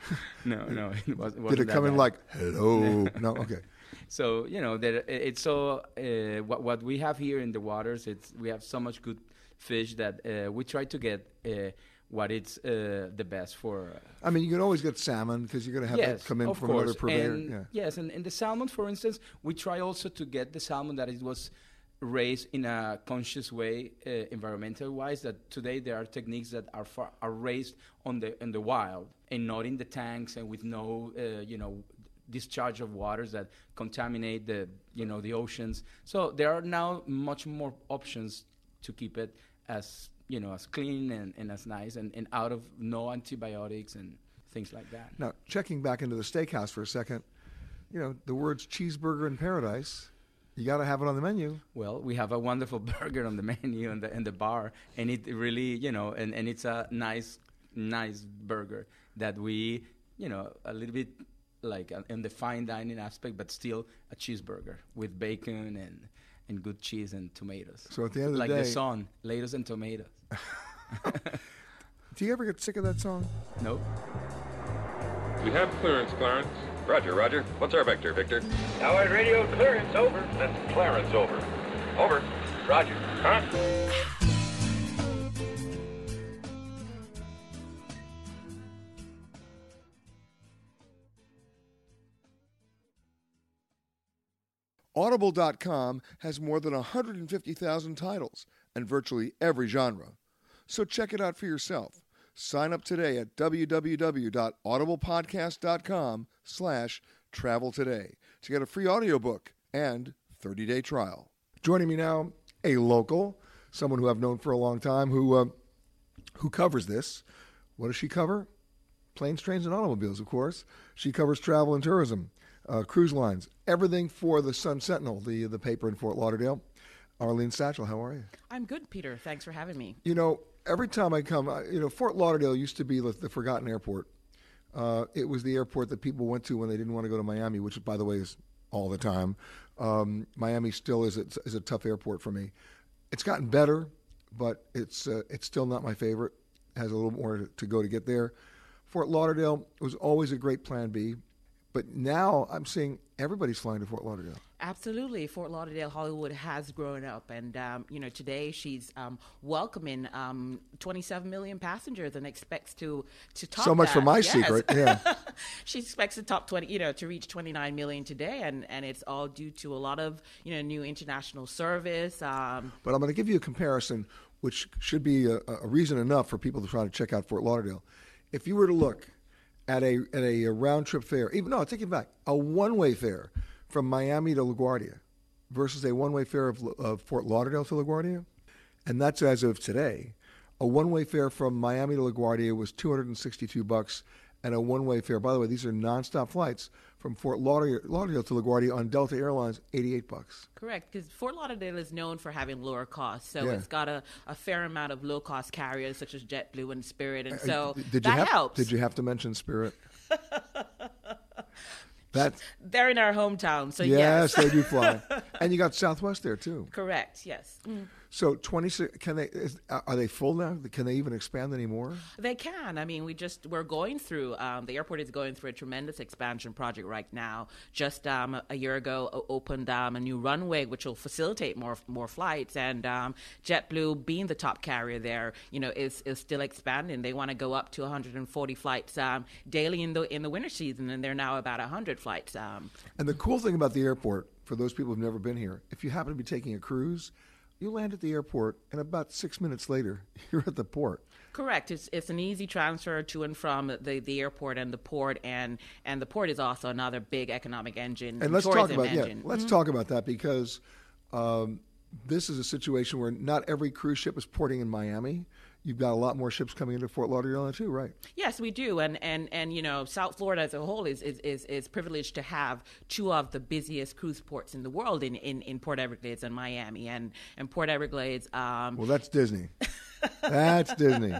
No, no, it, was, it Did wasn't it that come in bad. like hello? No, okay. So you know that it's so uh, what what we have here in the waters. It's we have so much good fish that uh, we try to get uh, what it's uh, the best for. Uh, I mean, you can always get salmon because you're going to have yes, that come in of from course. another purveyor. And Yeah. Yes, and, and the salmon, for instance, we try also to get the salmon that it was raised in a conscious way, uh, environmental wise. That today there are techniques that are far, are raised on the in the wild and not in the tanks and with no uh, you know discharge of waters that contaminate the you know the oceans. So there are now much more options to keep it as you know as clean and, and as nice and, and out of no antibiotics and things like that. Now, checking back into the steakhouse for a second, you know, the words cheeseburger in paradise, you got to have it on the menu. Well, we have a wonderful burger on the menu and the and the bar, and it really, you know, and, and it's a nice, nice burger that we, you know, a little bit like uh, in the fine dining aspect, but still a cheeseburger with bacon and, and good cheese and tomatoes. So at the end of the like day- the song, lettuce and tomatoes. Do you ever get sick of that song? No. We have clearance, Clarence. Roger, Roger. What's our vector, Victor? Howard radio clearance over. That's Clarence, over. Over. Roger. Huh? Audible dot com has more than one hundred fifty thousand titles and virtually every genre. So check it out for yourself. Sign up today at www.audiblepodcast.com slash travel today to get a free audiobook and thirty-day trial. Joining me now, a local, someone who I've known for a long time, who uh, who covers this. What does she cover? Planes, trains, and automobiles, of course. She covers travel and tourism, uh, cruise lines, everything for the Sun Sentinel, the the paper in Fort Lauderdale. Arlene Satchel, how are you? I'm good, Peter. Thanks for having me. You know, every time I come, I- you know, Fort Lauderdale used to be the, the forgotten airport. Uh, it was the airport that people went to when they didn't want to go to Miami, which, by the way, is all the time. Um, Miami still is a, is a tough airport for me. It's gotten better, but it's uh, it's still not my favorite. It has a little more to, to go to get there. Fort Lauderdale was always a great plan B, but now I'm seeing everybody's flying to Fort Lauderdale. Absolutely. Fort Lauderdale, Hollywood has grown up. And, um, you know, today she's um, welcoming um, twenty-seven million passengers and expects to, to top So much that. for my Yes. secret, yeah. She expects to top twenty, you know, to reach twenty-nine million today. And, and it's all due to a lot of, you know, new international service. Um, But I'm going to give you a comparison, which should be a, a reason enough for people to try to check out Fort Lauderdale. If you were to look at a at a, round trip fare, even no, take it back, a one way fare from Miami to LaGuardia versus a one way fare of, of Fort Lauderdale to LaGuardia, and that's as of today. A one way fare from Miami to LaGuardia was two hundred sixty-two bucks, and a one way fare. By the way, these are nonstop flights from Fort Lauderdale, Lauderdale to LaGuardia on Delta Airlines, eighty-eight bucks. Correct, because Fort Lauderdale is known for having lower costs, so Yeah. it's got a, a fair amount of low-cost carriers such as JetBlue and Spirit, and Uh, so did you that have, helps. Did you have to mention Spirit? That's They're in our hometown, so yes, yes. they do fly, and you got Southwest there too. Correct, yes. Mm. So twenty-six. Can they? Is, are they full now? Can they even expand anymore? They can. I mean, we just we're going through. Um, the airport is going through a tremendous expansion project right now. Just um, a year ago, o- opened um, a new runway, which will facilitate more more flights. And um, JetBlue, being the top carrier there, you know, is is still expanding. They want to go up to one hundred forty flights um, daily in the in the winter season, and they're now about one hundred flights. Um, And the cool thing about the airport, for those people who've never been here, if you happen to be taking a cruise, you land at the airport, and about six minutes later, you're at the port. Correct. It's it's an easy transfer to and from the, the airport and the port, and, and the port is also another big economic engine. And let's talk tourism about yeah, engine. let's Mhm. talk about that because um, this is a situation where not every cruise ship is porting in Miami. You've got a lot more ships coming into Fort Lauderdale too, right? Yes, we do, and and and you know, South Florida as a whole is is, is, is privileged to have two of the busiest cruise ports in the world in, in, in Port Everglades and Miami, and and Port Everglades. Um, Well, that's Disney. That's Disney.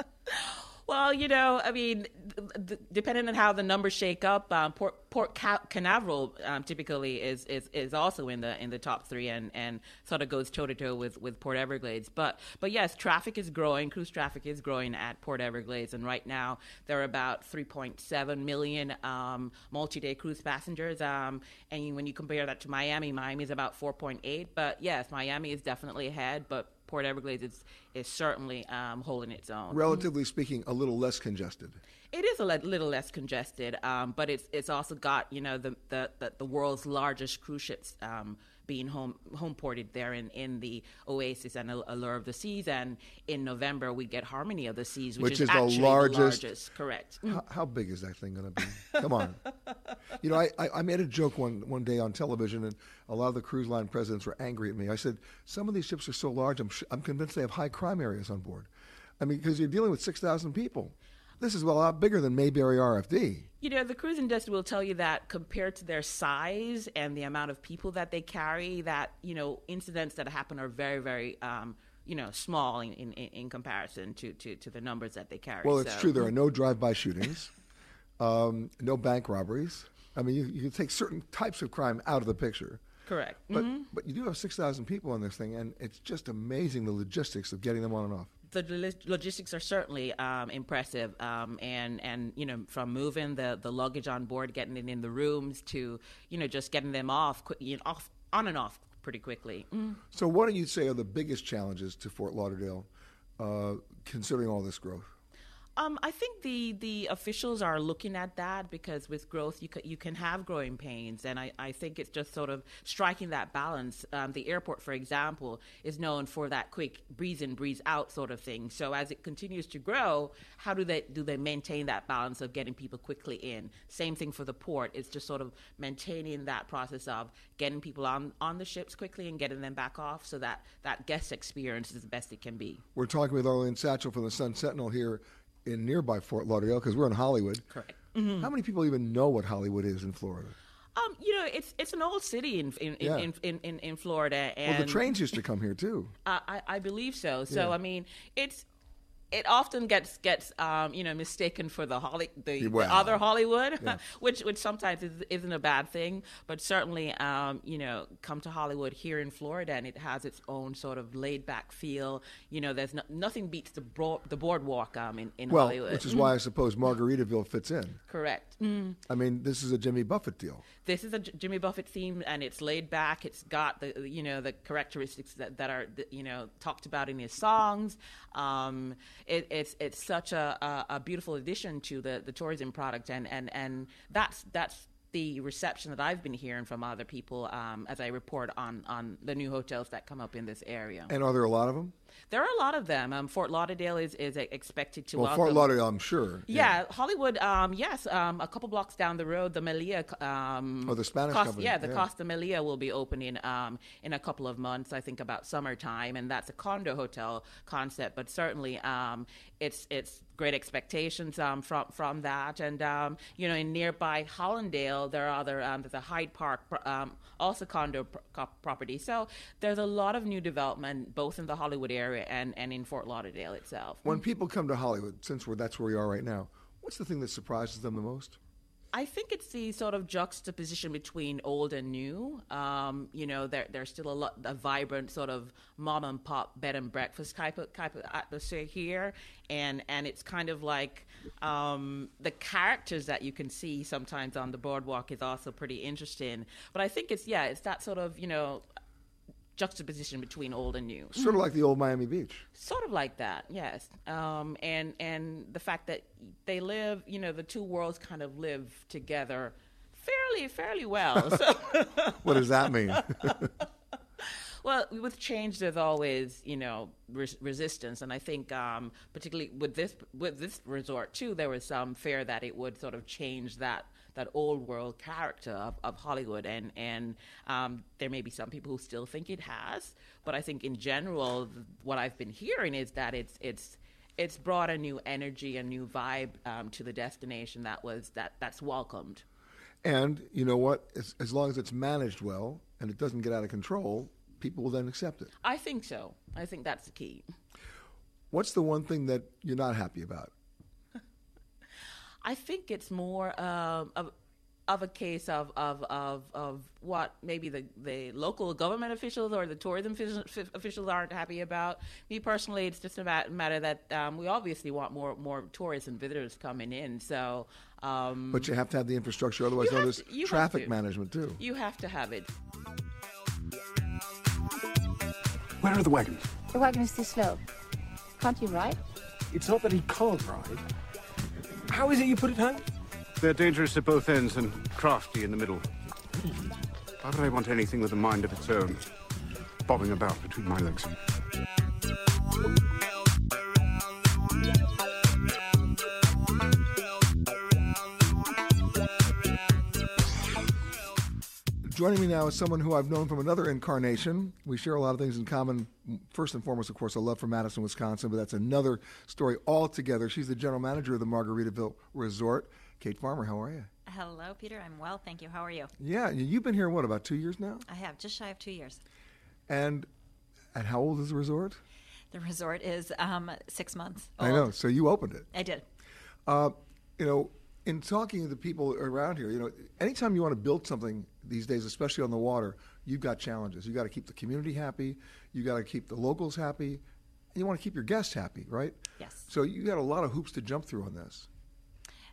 Well, you know, I mean, th- th- depending on how the numbers shake up, um, Port Port Ca- Canaveral um, typically is, is is also in the in the top three, and, and sort of goes toe to toe with, with Port Everglades. But but yes, traffic is growing. Cruise traffic is growing at Port Everglades, and right now there are about three point seven million um, multi-day cruise passengers. Um, and when you compare that to Miami, Miami is about four point eight. But yes, Miami is definitely ahead, but Port Everglades is, is certainly um, holding its own. Relatively speaking, a little less congested. It is a le- little less congested, um, but it's it's also got, you know, the the, the, the world's largest cruise ships um, being home home ported there in, in the Oasis and Allure of the Seas, and in November we get Harmony of the Seas, which, Which is, is the actually largest- the largest. Correct. How, how big is that thing going to be? Come on. You know, I, I, I made a joke one, one day on television, and a lot of the cruise line presidents were angry at me. I said, some of these ships are so large, I'm, sh- I'm convinced they have high crime areas on board. I mean, because you're dealing with six thousand people. This is a lot bigger than Mayberry R F D. You know, the cruise industry will tell you that compared to their size and the amount of people that they carry, that, you know, incidents that happen are very, very, um, you know, small in, in, in comparison to, to, to the numbers that they carry. Well, it's So- true. There are no drive-by shootings, um, no bank robberies. I mean, you, you can take certain types of crime out of the picture. Correct. But, Mhm. but you do have six thousand people on this thing, and it's just amazing the logistics of getting them on and off. The lo- logistics are certainly um, impressive, um, and and you know, from moving the, the luggage on board, getting it in the rooms, to, you know, just getting them off, qu- you know, off on and off pretty quickly. Mm. So what do you say are the biggest challenges to Fort Lauderdale, uh, considering all this growth? Um, I think the, the officials are looking at that because with growth you can, you can have growing pains, and I, I think it's just sort of striking that balance. Um, the airport, for example, is known for that quick breeze in, breeze out sort of thing. So as it continues to grow, how do they do they maintain that balance of getting people quickly in? Same thing for the port. It's just sort of maintaining that process of getting people on, on the ships quickly and getting them back off, so that that guest experience is the best it can be. We're talking with Arlene Satchel from the Sun Sentinel here in nearby Fort Lauderdale, because we're in Hollywood. Correct. Mm-hmm. How many people even know what Hollywood is in Florida? Um, you know, it's it's an old city in in, Yeah. in, in, in, in Florida, and Well, the trains used to come here too. Uh, I, I believe so. So Yeah. I mean, it's it often gets gets um, you know mistaken for the Holly the, Well, the other Hollywood, yeah. which which sometimes is, isn't a bad thing. But certainly, um, you know, come to Hollywood here in Florida, and it has its own sort of laid back feel. You know, there's no, nothing beats the broad, the boardwalk um, in in Well, Hollywood. which is why I suppose Margaritaville fits in. Correct. Mm. I mean, this is a Jimmy Buffett deal. This is a J- Jimmy Buffett theme, and it's laid back. It's got the you know the characteristics that, that are you know talked about in his songs. Um, it, it's it's such a, a, a beautiful addition to the, the tourism product, and, and, and that's that's the reception that I've been hearing from other people um, as I report on, on the new hotels that come up in this area. And are there a lot of them? There are a lot of them. Um, Fort Lauderdale is, is expected to Well, welcome. Fort Lauderdale, I'm sure. Yeah, Hollywood. Um, yes, um, a couple blocks down the road, the Melia. Um, Oh, the Spanish Costa, company, Yeah, the yeah. Costa Melia will be opening um, in a couple of months. I think about summertime, and that's a condo hotel concept. But certainly, um, it's it's great expectations um, from from that. And um, you know, in nearby Hollandale, there are other um, there's a Hyde Park um, also condo pro- property. So there's a lot of new development both in the Hollywood area and, and in Fort Lauderdale itself. When people come to Hollywood, since we're, that's where we are right now, what's the thing that surprises them the most? I think it's the sort of juxtaposition between old and new. Um, you know, there, there's still a lot, a vibrant sort of mom and pop bed and breakfast type of type of atmosphere here, and and it's kind of like um, the characters that you can see sometimes on the boardwalk is also pretty interesting. But I think it's yeah, it's that sort of you know juxtaposition between old and new. Sort of like the old Miami Beach. Sort of like that, yes. Um, and and the fact that they live, you know, the two worlds kind of live together fairly fairly well. So. What does that mean? Well, with change, there's always, you know, res- resistance, and I think, um, particularly with this with this resort too, there was some fear that it would sort of change that that old world character of, of Hollywood, and and um, there may be some people who still think it has, but I think in general, what I've been hearing is that it's it's it's brought a new energy, a new vibe um, to the destination that was that that's welcomed. And you know what? As, as long as it's managed well and it doesn't get out of control, people will then accept it. I think so. I think that's the key. What's the one thing that you're not happy about? I think it's more um, of of a case of, of, of, of what maybe the, the local government officials or the tourism officials, officials aren't happy about. Me personally, it's just a matter that um, we obviously want more more tourists and visitors coming in. So, um, But you have to have the infrastructure, otherwise you have there's to- you have traffic to. management too. You have to have it. Where are the wagons? The wagon is too slow. Can't you ride? It's not that he can't ride. How is it you put it home? They're dangerous at both ends and crafty in the middle. Why would I want anything with a mind of its own, bobbing about between my legs? Joining me now is someone who I've known from another incarnation. We share a lot of things in common. First and foremost, of course, a love for Madison, Wisconsin, but that's another story altogether. She's the general manager of the Margaritaville Resort. Kate Farmer, how are you? Hello, Peter. I'm well, thank you. How are you? Yeah, you've been here, what, about two years now? I have, just shy of two years. And and how old is the resort? The resort is um, six months I old. know, so you opened it. I did. Uh, you know, in talking to the people around here, you know, anytime you want to build something these days, especially on the water, you've got challenges. You've got to keep the community happy. You got to keep the locals happy. And you want to keep your guests happy, right? Yes. So you got a lot of hoops to jump through on this.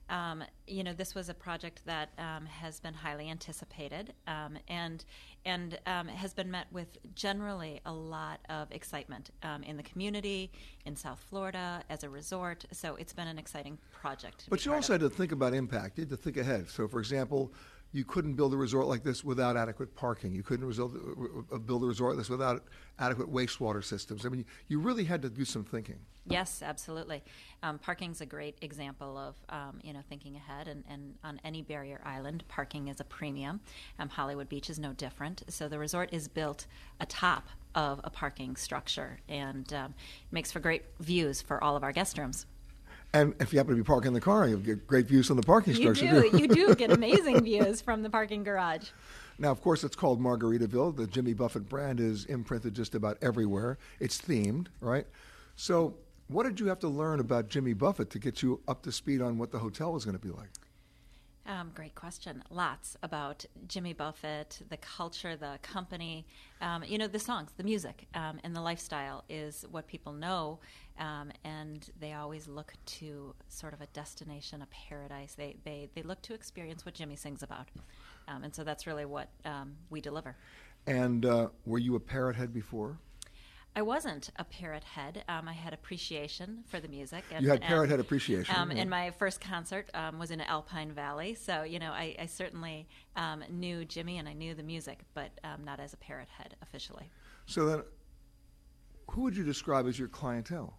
um, you know, this was a project that um, has been highly anticipated um, and and um, has been met with generally a lot of excitement um, in the community, in South Florida, as a resort. So it's been an exciting project. to But be you part also of. had to think about impact. You had to think ahead. So, for example, you couldn't build a resort like this without adequate parking. You couldn't result, uh, build a resort like this without adequate wastewater systems. I mean, you really had to do some thinking. Yes, absolutely. Um, parking's a great example of um, you know thinking ahead, and, and on any barrier island, parking is a premium. Um, Hollywood Beach is no different. So the resort is built atop of a parking structure, and um, makes for great views for all of our guest rooms. And if you happen to be parking the car, you'll get great views from the parking You structure. do, too. you do get amazing views from the parking garage. Now, of course, it's called Margaritaville. The Jimmy Buffett brand is imprinted just about everywhere. It's themed, right? So what did you have to learn about Jimmy Buffett to get you up to speed on what the hotel was going to be like? Um, great question. Lots about Jimmy Buffett, the culture, the company, um, you know, the songs, the music, um, and the lifestyle is what people know, um, and they always look to sort of a destination, a paradise. They they, they look to experience what Jimmy sings about, um, and so that's really what um, we deliver. And uh, were you a parrot head before? I wasn't a parrot head. Um, I had appreciation for the music. And, You had parrot and, head appreciation, Um, yeah. And my first concert um, was in Alpine Valley. So, you know, I, I certainly um, knew Jimmy and I knew the music, but um, not as a parrot head officially. So then, who would you describe as your clientele?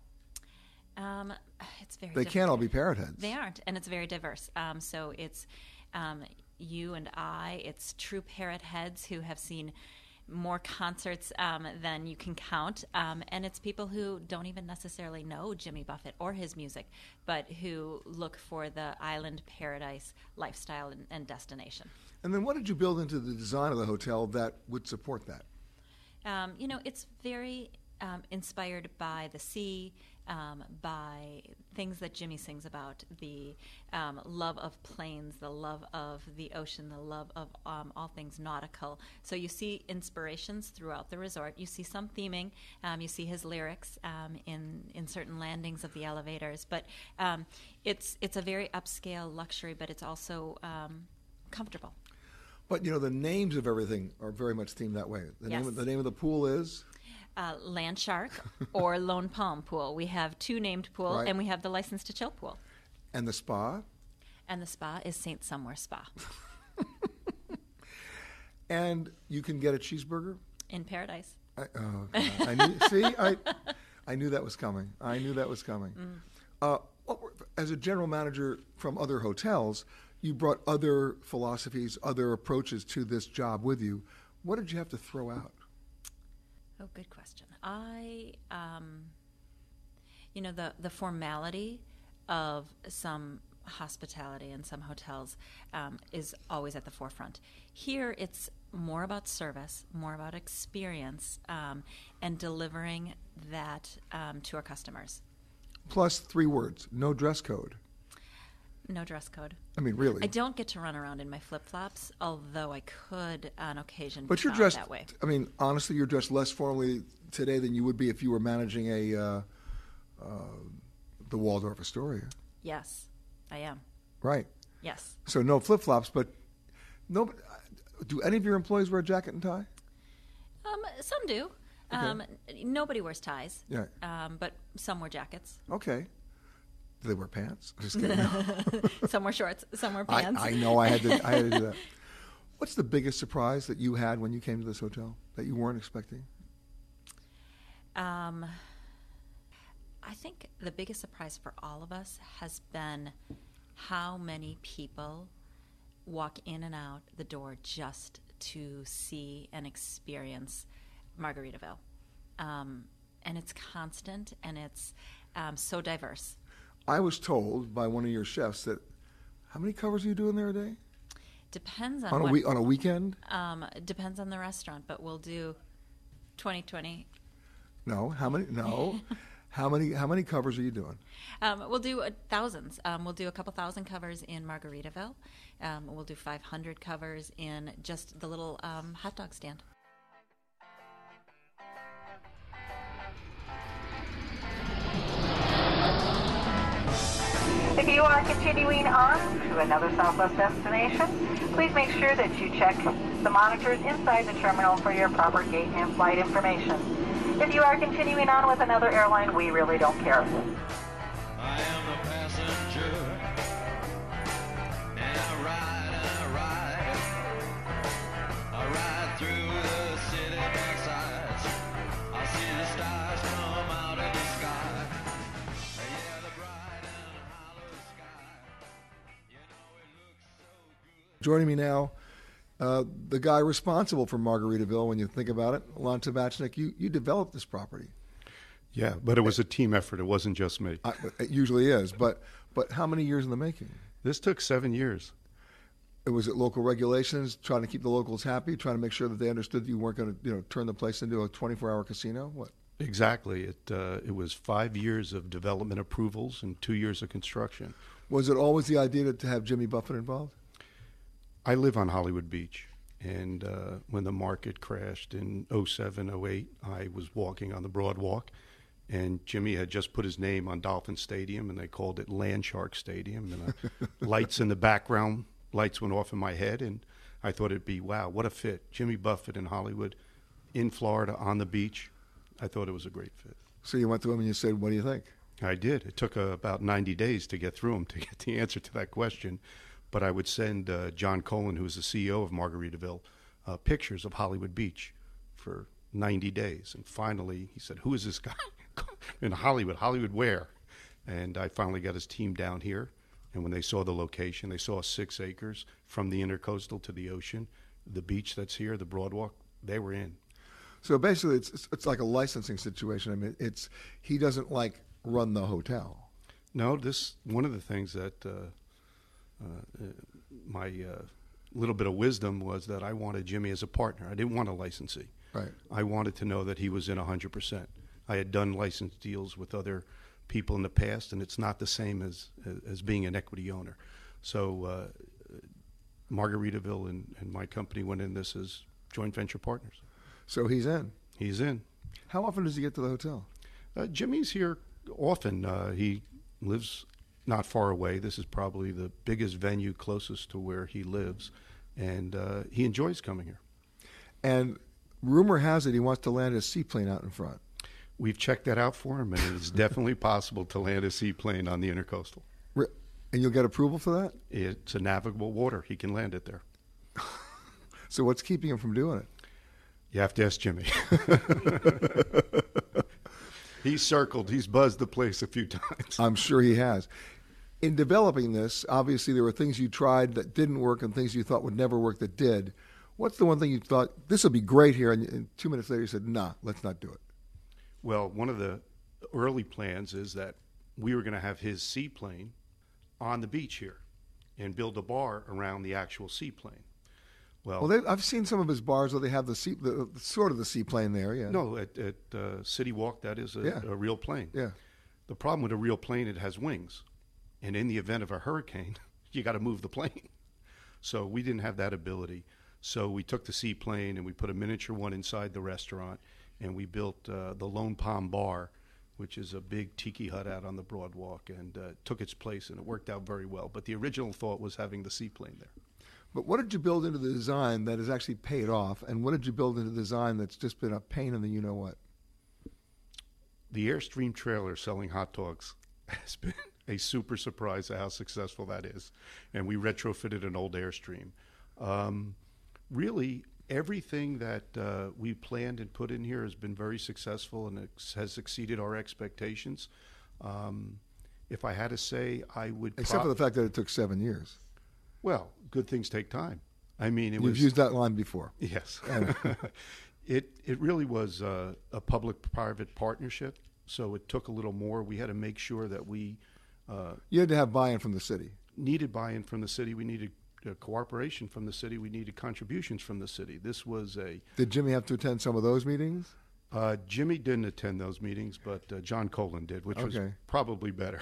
Um, it's very They diff- can't all be parrot heads. They aren't, and it's very diverse. Um, so it's um, you and I, it's true parrot heads who have seen more concerts um, than you can count, um, and it's people who don't even necessarily know Jimmy Buffett or his music, but who look for the island paradise lifestyle and, and destination. And then what did you build into the design of the hotel that would support that? Um, you know, it's very um, inspired by the sea, um, by things that Jimmy sings about, the um, love of planes, the love of the ocean, the love of um, all things nautical. So you see inspirations throughout the resort. You see some theming. Um, you see his lyrics um, in in certain landings of the elevators. But um, it's it's a very upscale luxury, but it's also um, comfortable. But you know, the names of everything are very much themed that way. The Yes. name of, the name of the pool is Uh, Land Shark or Lone Palm Pool. We have two named pools, Right. and we have the license to chill pool. and the spa, And the spa is Saint Somewhere Spa and you can get a cheeseburger. in Paradise. I, oh, God. I knew, see, I, I knew that was coming. I knew that was coming. Mm. Uh, what were, as a general manager from other hotels, you brought other philosophies, other approaches to this job with you. What did you have to throw out? Oh, good question. I, um, you know, the, the formality of some hospitality in some hotels um, is always at the forefront. Here, it's more about service, more about experience, um, and delivering that um, to our customers. Plus three words: no dress code. No dress code. I mean, really. I don't get to run around in my flip-flops, although I could on occasion But be you're found dressed. that way. I mean, honestly, you're dressed less formally today than you would be if you were managing a uh, uh, the Waldorf Astoria. Yes, I am. Right. Yes. So no flip flops, but no. Do any of your employees wear a jacket and tie? Um, some do. Okay. Um, n- nobody wears ties. Yeah. Um, but some wear jackets. Okay. Do they wear pants? Just kidding. Some wear shorts. Some wear I, pants. I know. I had to. I had to do that. What's the biggest surprise that you had when you came to this hotel that you weren't expecting? Um, I think the biggest surprise for all of us has been how many people walk in and out the door just to see and experience Margaritaville. Um, and it's constant and it's um, so diverse. I was told by one of your chefs that how many covers are you doing there a day? Depends on, On a what, week on a weekend? Um, depends on the restaurant, but we'll do twenty, twenty. No. How many? No. How many? How many covers are you doing? Um, we'll do uh, thousands. Um, we'll do a couple thousand covers in Margaritaville. Um, we'll do five hundred covers in just the little um, hot dog stand. If you want to continue continuing on to another Southwest destination, please make sure that you check the monitors inside the terminal for your proper gate and flight information. If you are continuing on with another airline, we really don't care. I am a passenger, and I ride, I ride, I ride through the city backsides. I see the stars come out of the sky. Yeah, the bright and hollow sky. You know it looks so good. Joining me now, uh, the guy responsible for Margaritaville, when you think about it, Lon Tabachnik. You, you developed this property. Yeah, but it was a team effort. It wasn't just me. I, it usually is, but but how many years in the making? This took seven years. It was it local regulations, trying to keep the locals happy, trying to make sure that they understood that you weren't going to, you know, turn the place into a twenty-four hour casino. What? Exactly. It uh, it was five years of development approvals and two years of construction. Was it always the idea to, to have Jimmy Buffett involved? I live on Hollywood Beach, and uh, when the market crashed in oh seven, oh eight, I was walking on the Broadwalk. And Jimmy had just put his name on Dolphin Stadium, and they called it Land Shark Stadium. And uh, lights in the background, lights went off in my head, and I thought it'd be, wow, what a fit. Jimmy Buffett in Hollywood, in Florida, on the beach. I thought it was a great fit. So you went to him and you said, what do you think? I did. It took uh, about ninety days to get through him to get the answer to that question. But I would send uh, John Colin, who was the C E O of Margaritaville, uh, pictures of Hollywood Beach for ninety days. And finally, he said, who is this guy? In Hollywood, Hollywood where? And I finally got his team down here, and when they saw the location, they saw six acres from the intercoastal to the ocean, the beach that's here, the Broadwalk, they were in. So basically, it's it's, it's like a licensing situation. I mean, it's he doesn't like run the hotel. No, this one of the things that uh, uh, my uh, little bit of wisdom was that I wanted Jimmy as a partner. I didn't want a licensee. Right. I wanted to know that he was in one hundred percent. I had done license deals with other people in the past, and it's not the same as as being an equity owner. So uh, Margaritaville and, and my company went in this as joint venture partners. So he's in. He's in. How often does he get to the hotel? Uh, Jimmy's here often. Uh, he lives not far away. This is probably the biggest venue closest to where he lives, and uh, he enjoys coming here. And rumor has it he wants to land a seaplane out in front. We've checked that out for him, and it is definitely possible to land a seaplane on the intercoastal. And you'll get approval for that? It's a navigable water. He can land it there. So what's keeping him from doing it? You have to ask Jimmy. He's circled. He's buzzed the place a few times. I'm sure he has. In developing this, obviously there were things you tried that didn't work and things you thought would never work that did. What's the one thing you thought, this would be great here, and, and two minutes later you said, nah, let's not do it? Well, one of the early plans is that we were going to have his seaplane on the beach here and build a bar around the actual seaplane. Well, well they, I've seen some of his bars where they have the, sea, the sort of the seaplane there, yeah. No, at, at uh, City Walk, that is a, yeah. a real plane. Yeah. The problem with a real plane, it has wings. And in the event of a hurricane, you got to move the plane. So we didn't have that ability. So we took the seaplane and we put a miniature one inside the restaurant, and we built uh, the Lone Palm Bar, which is a big tiki hut out on the Broadwalk, and uh, took its place, and it worked out very well. But the original thought was having the seaplane there. But what did you build into the design that has actually paid off, and what did you build into the design that's just been a pain in the you-know-what? The Airstream trailer selling hot dogs has been a super surprise at how successful that is. And we retrofitted an old Airstream. Um, really, everything that uh, we planned and put in here has been very successful and ex- has exceeded our expectations. Um, if I had to say, I would... Except pro- for the fact that it took seven years. Well, good things take time. I mean, it You've was... used that line before. Yes. it it really was uh, a public-private partnership, so it took a little more. We had to make sure that we... Uh, you had to have buy-in from the city. Needed buy-in from the city. We needed uh, cooperation from the city. We needed contributions from the city. This was a... Did Jimmy have to attend some of those meetings? Uh, Jimmy didn't attend those meetings, but uh, John Colin did, which okay. was probably better.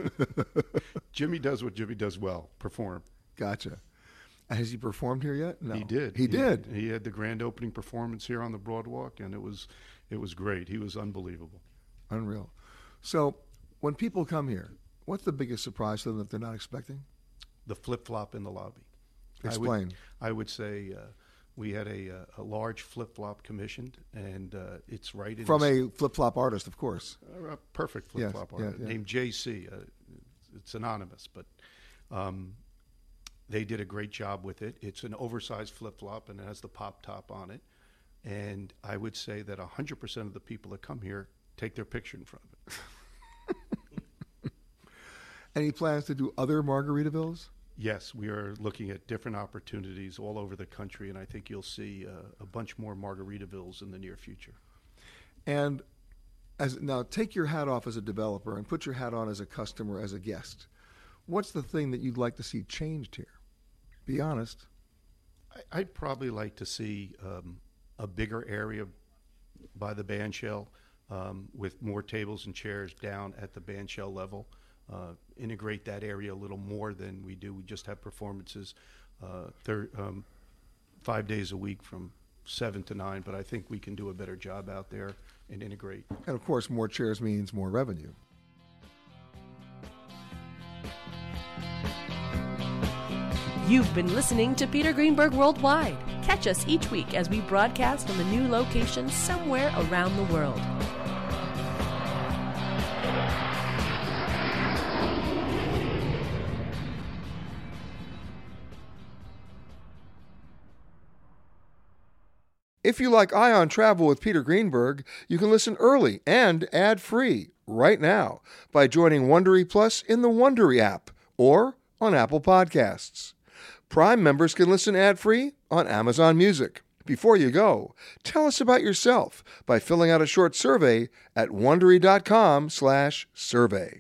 Jimmy does what Jimmy does well, perform. Gotcha. Has he performed here yet? No. He did. He, he did. He had the grand opening performance here on the Broadwalk, and it was it was great. He was unbelievable. Unreal. So when people come here, What's the biggest surprise to them that they're not expecting? The flip-flop in the lobby. Explain. I would, I would say uh, we had a, a large flip-flop commissioned, and uh, it's right in... From the, a flip-flop artist, of course. A perfect flip-flop yes, artist yeah, yeah. named J C. Uh, it's anonymous, but um, they did a great job with it. It's an oversized flip-flop, and it has the pop top on it. And I would say that one hundred percent of the people that come here take their picture in front of it. Any plans to do other Margaritavilles? Yes, we are looking at different opportunities all over the country, and I think you'll see uh, a bunch more Margaritavilles in the near future. And as now, take your hat off as a developer and put your hat on as a customer, as a guest. What's the thing that you'd like to see changed here? Be honest. I, I'd probably like to see um, a bigger area by the bandshell um, with more tables and chairs down at the bandshell level. Uh, integrate that area a little more than we do. We just have performances uh, thir- um, five days a week from seven to nine, but I think we can do a better job out there and integrate. And of course, more chairs means more revenue. You've been listening to Peter Greenberg Worldwide. Catch us each week as we broadcast from a new location somewhere around the world. If you like Ion Travel with Peter Greenberg, you can listen early and ad-free right now by joining Wondery Plus in the Wondery app or on Apple Podcasts. Prime members can listen ad-free on Amazon Music. Before you go, tell us about yourself by filling out a short survey at Wondery.com slash survey.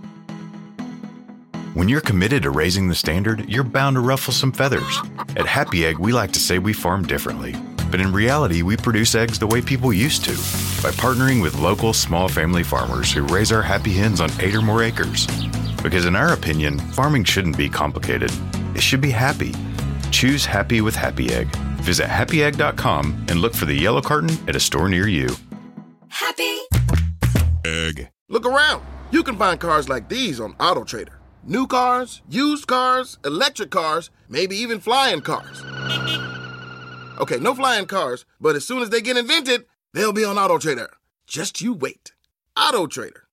When you're committed to raising the standard, you're bound to ruffle some feathers. At Happy Egg, we like to say we farm differently. But in reality, we produce eggs the way people used to, by partnering with local small family farmers who raise our happy hens on eight or more acres. Because in our opinion, farming shouldn't be complicated. It should be happy. Choose happy with Happy Egg. Visit happy egg dot com and look for the yellow carton at a store near you. Happy Egg. Look around. You can find cars like these on AutoTrader. New cars, used cars, electric cars, maybe even flying cars. Okay, no flying cars, but as soon as they get invented, they'll be on AutoTrader. Just you wait. AutoTrader.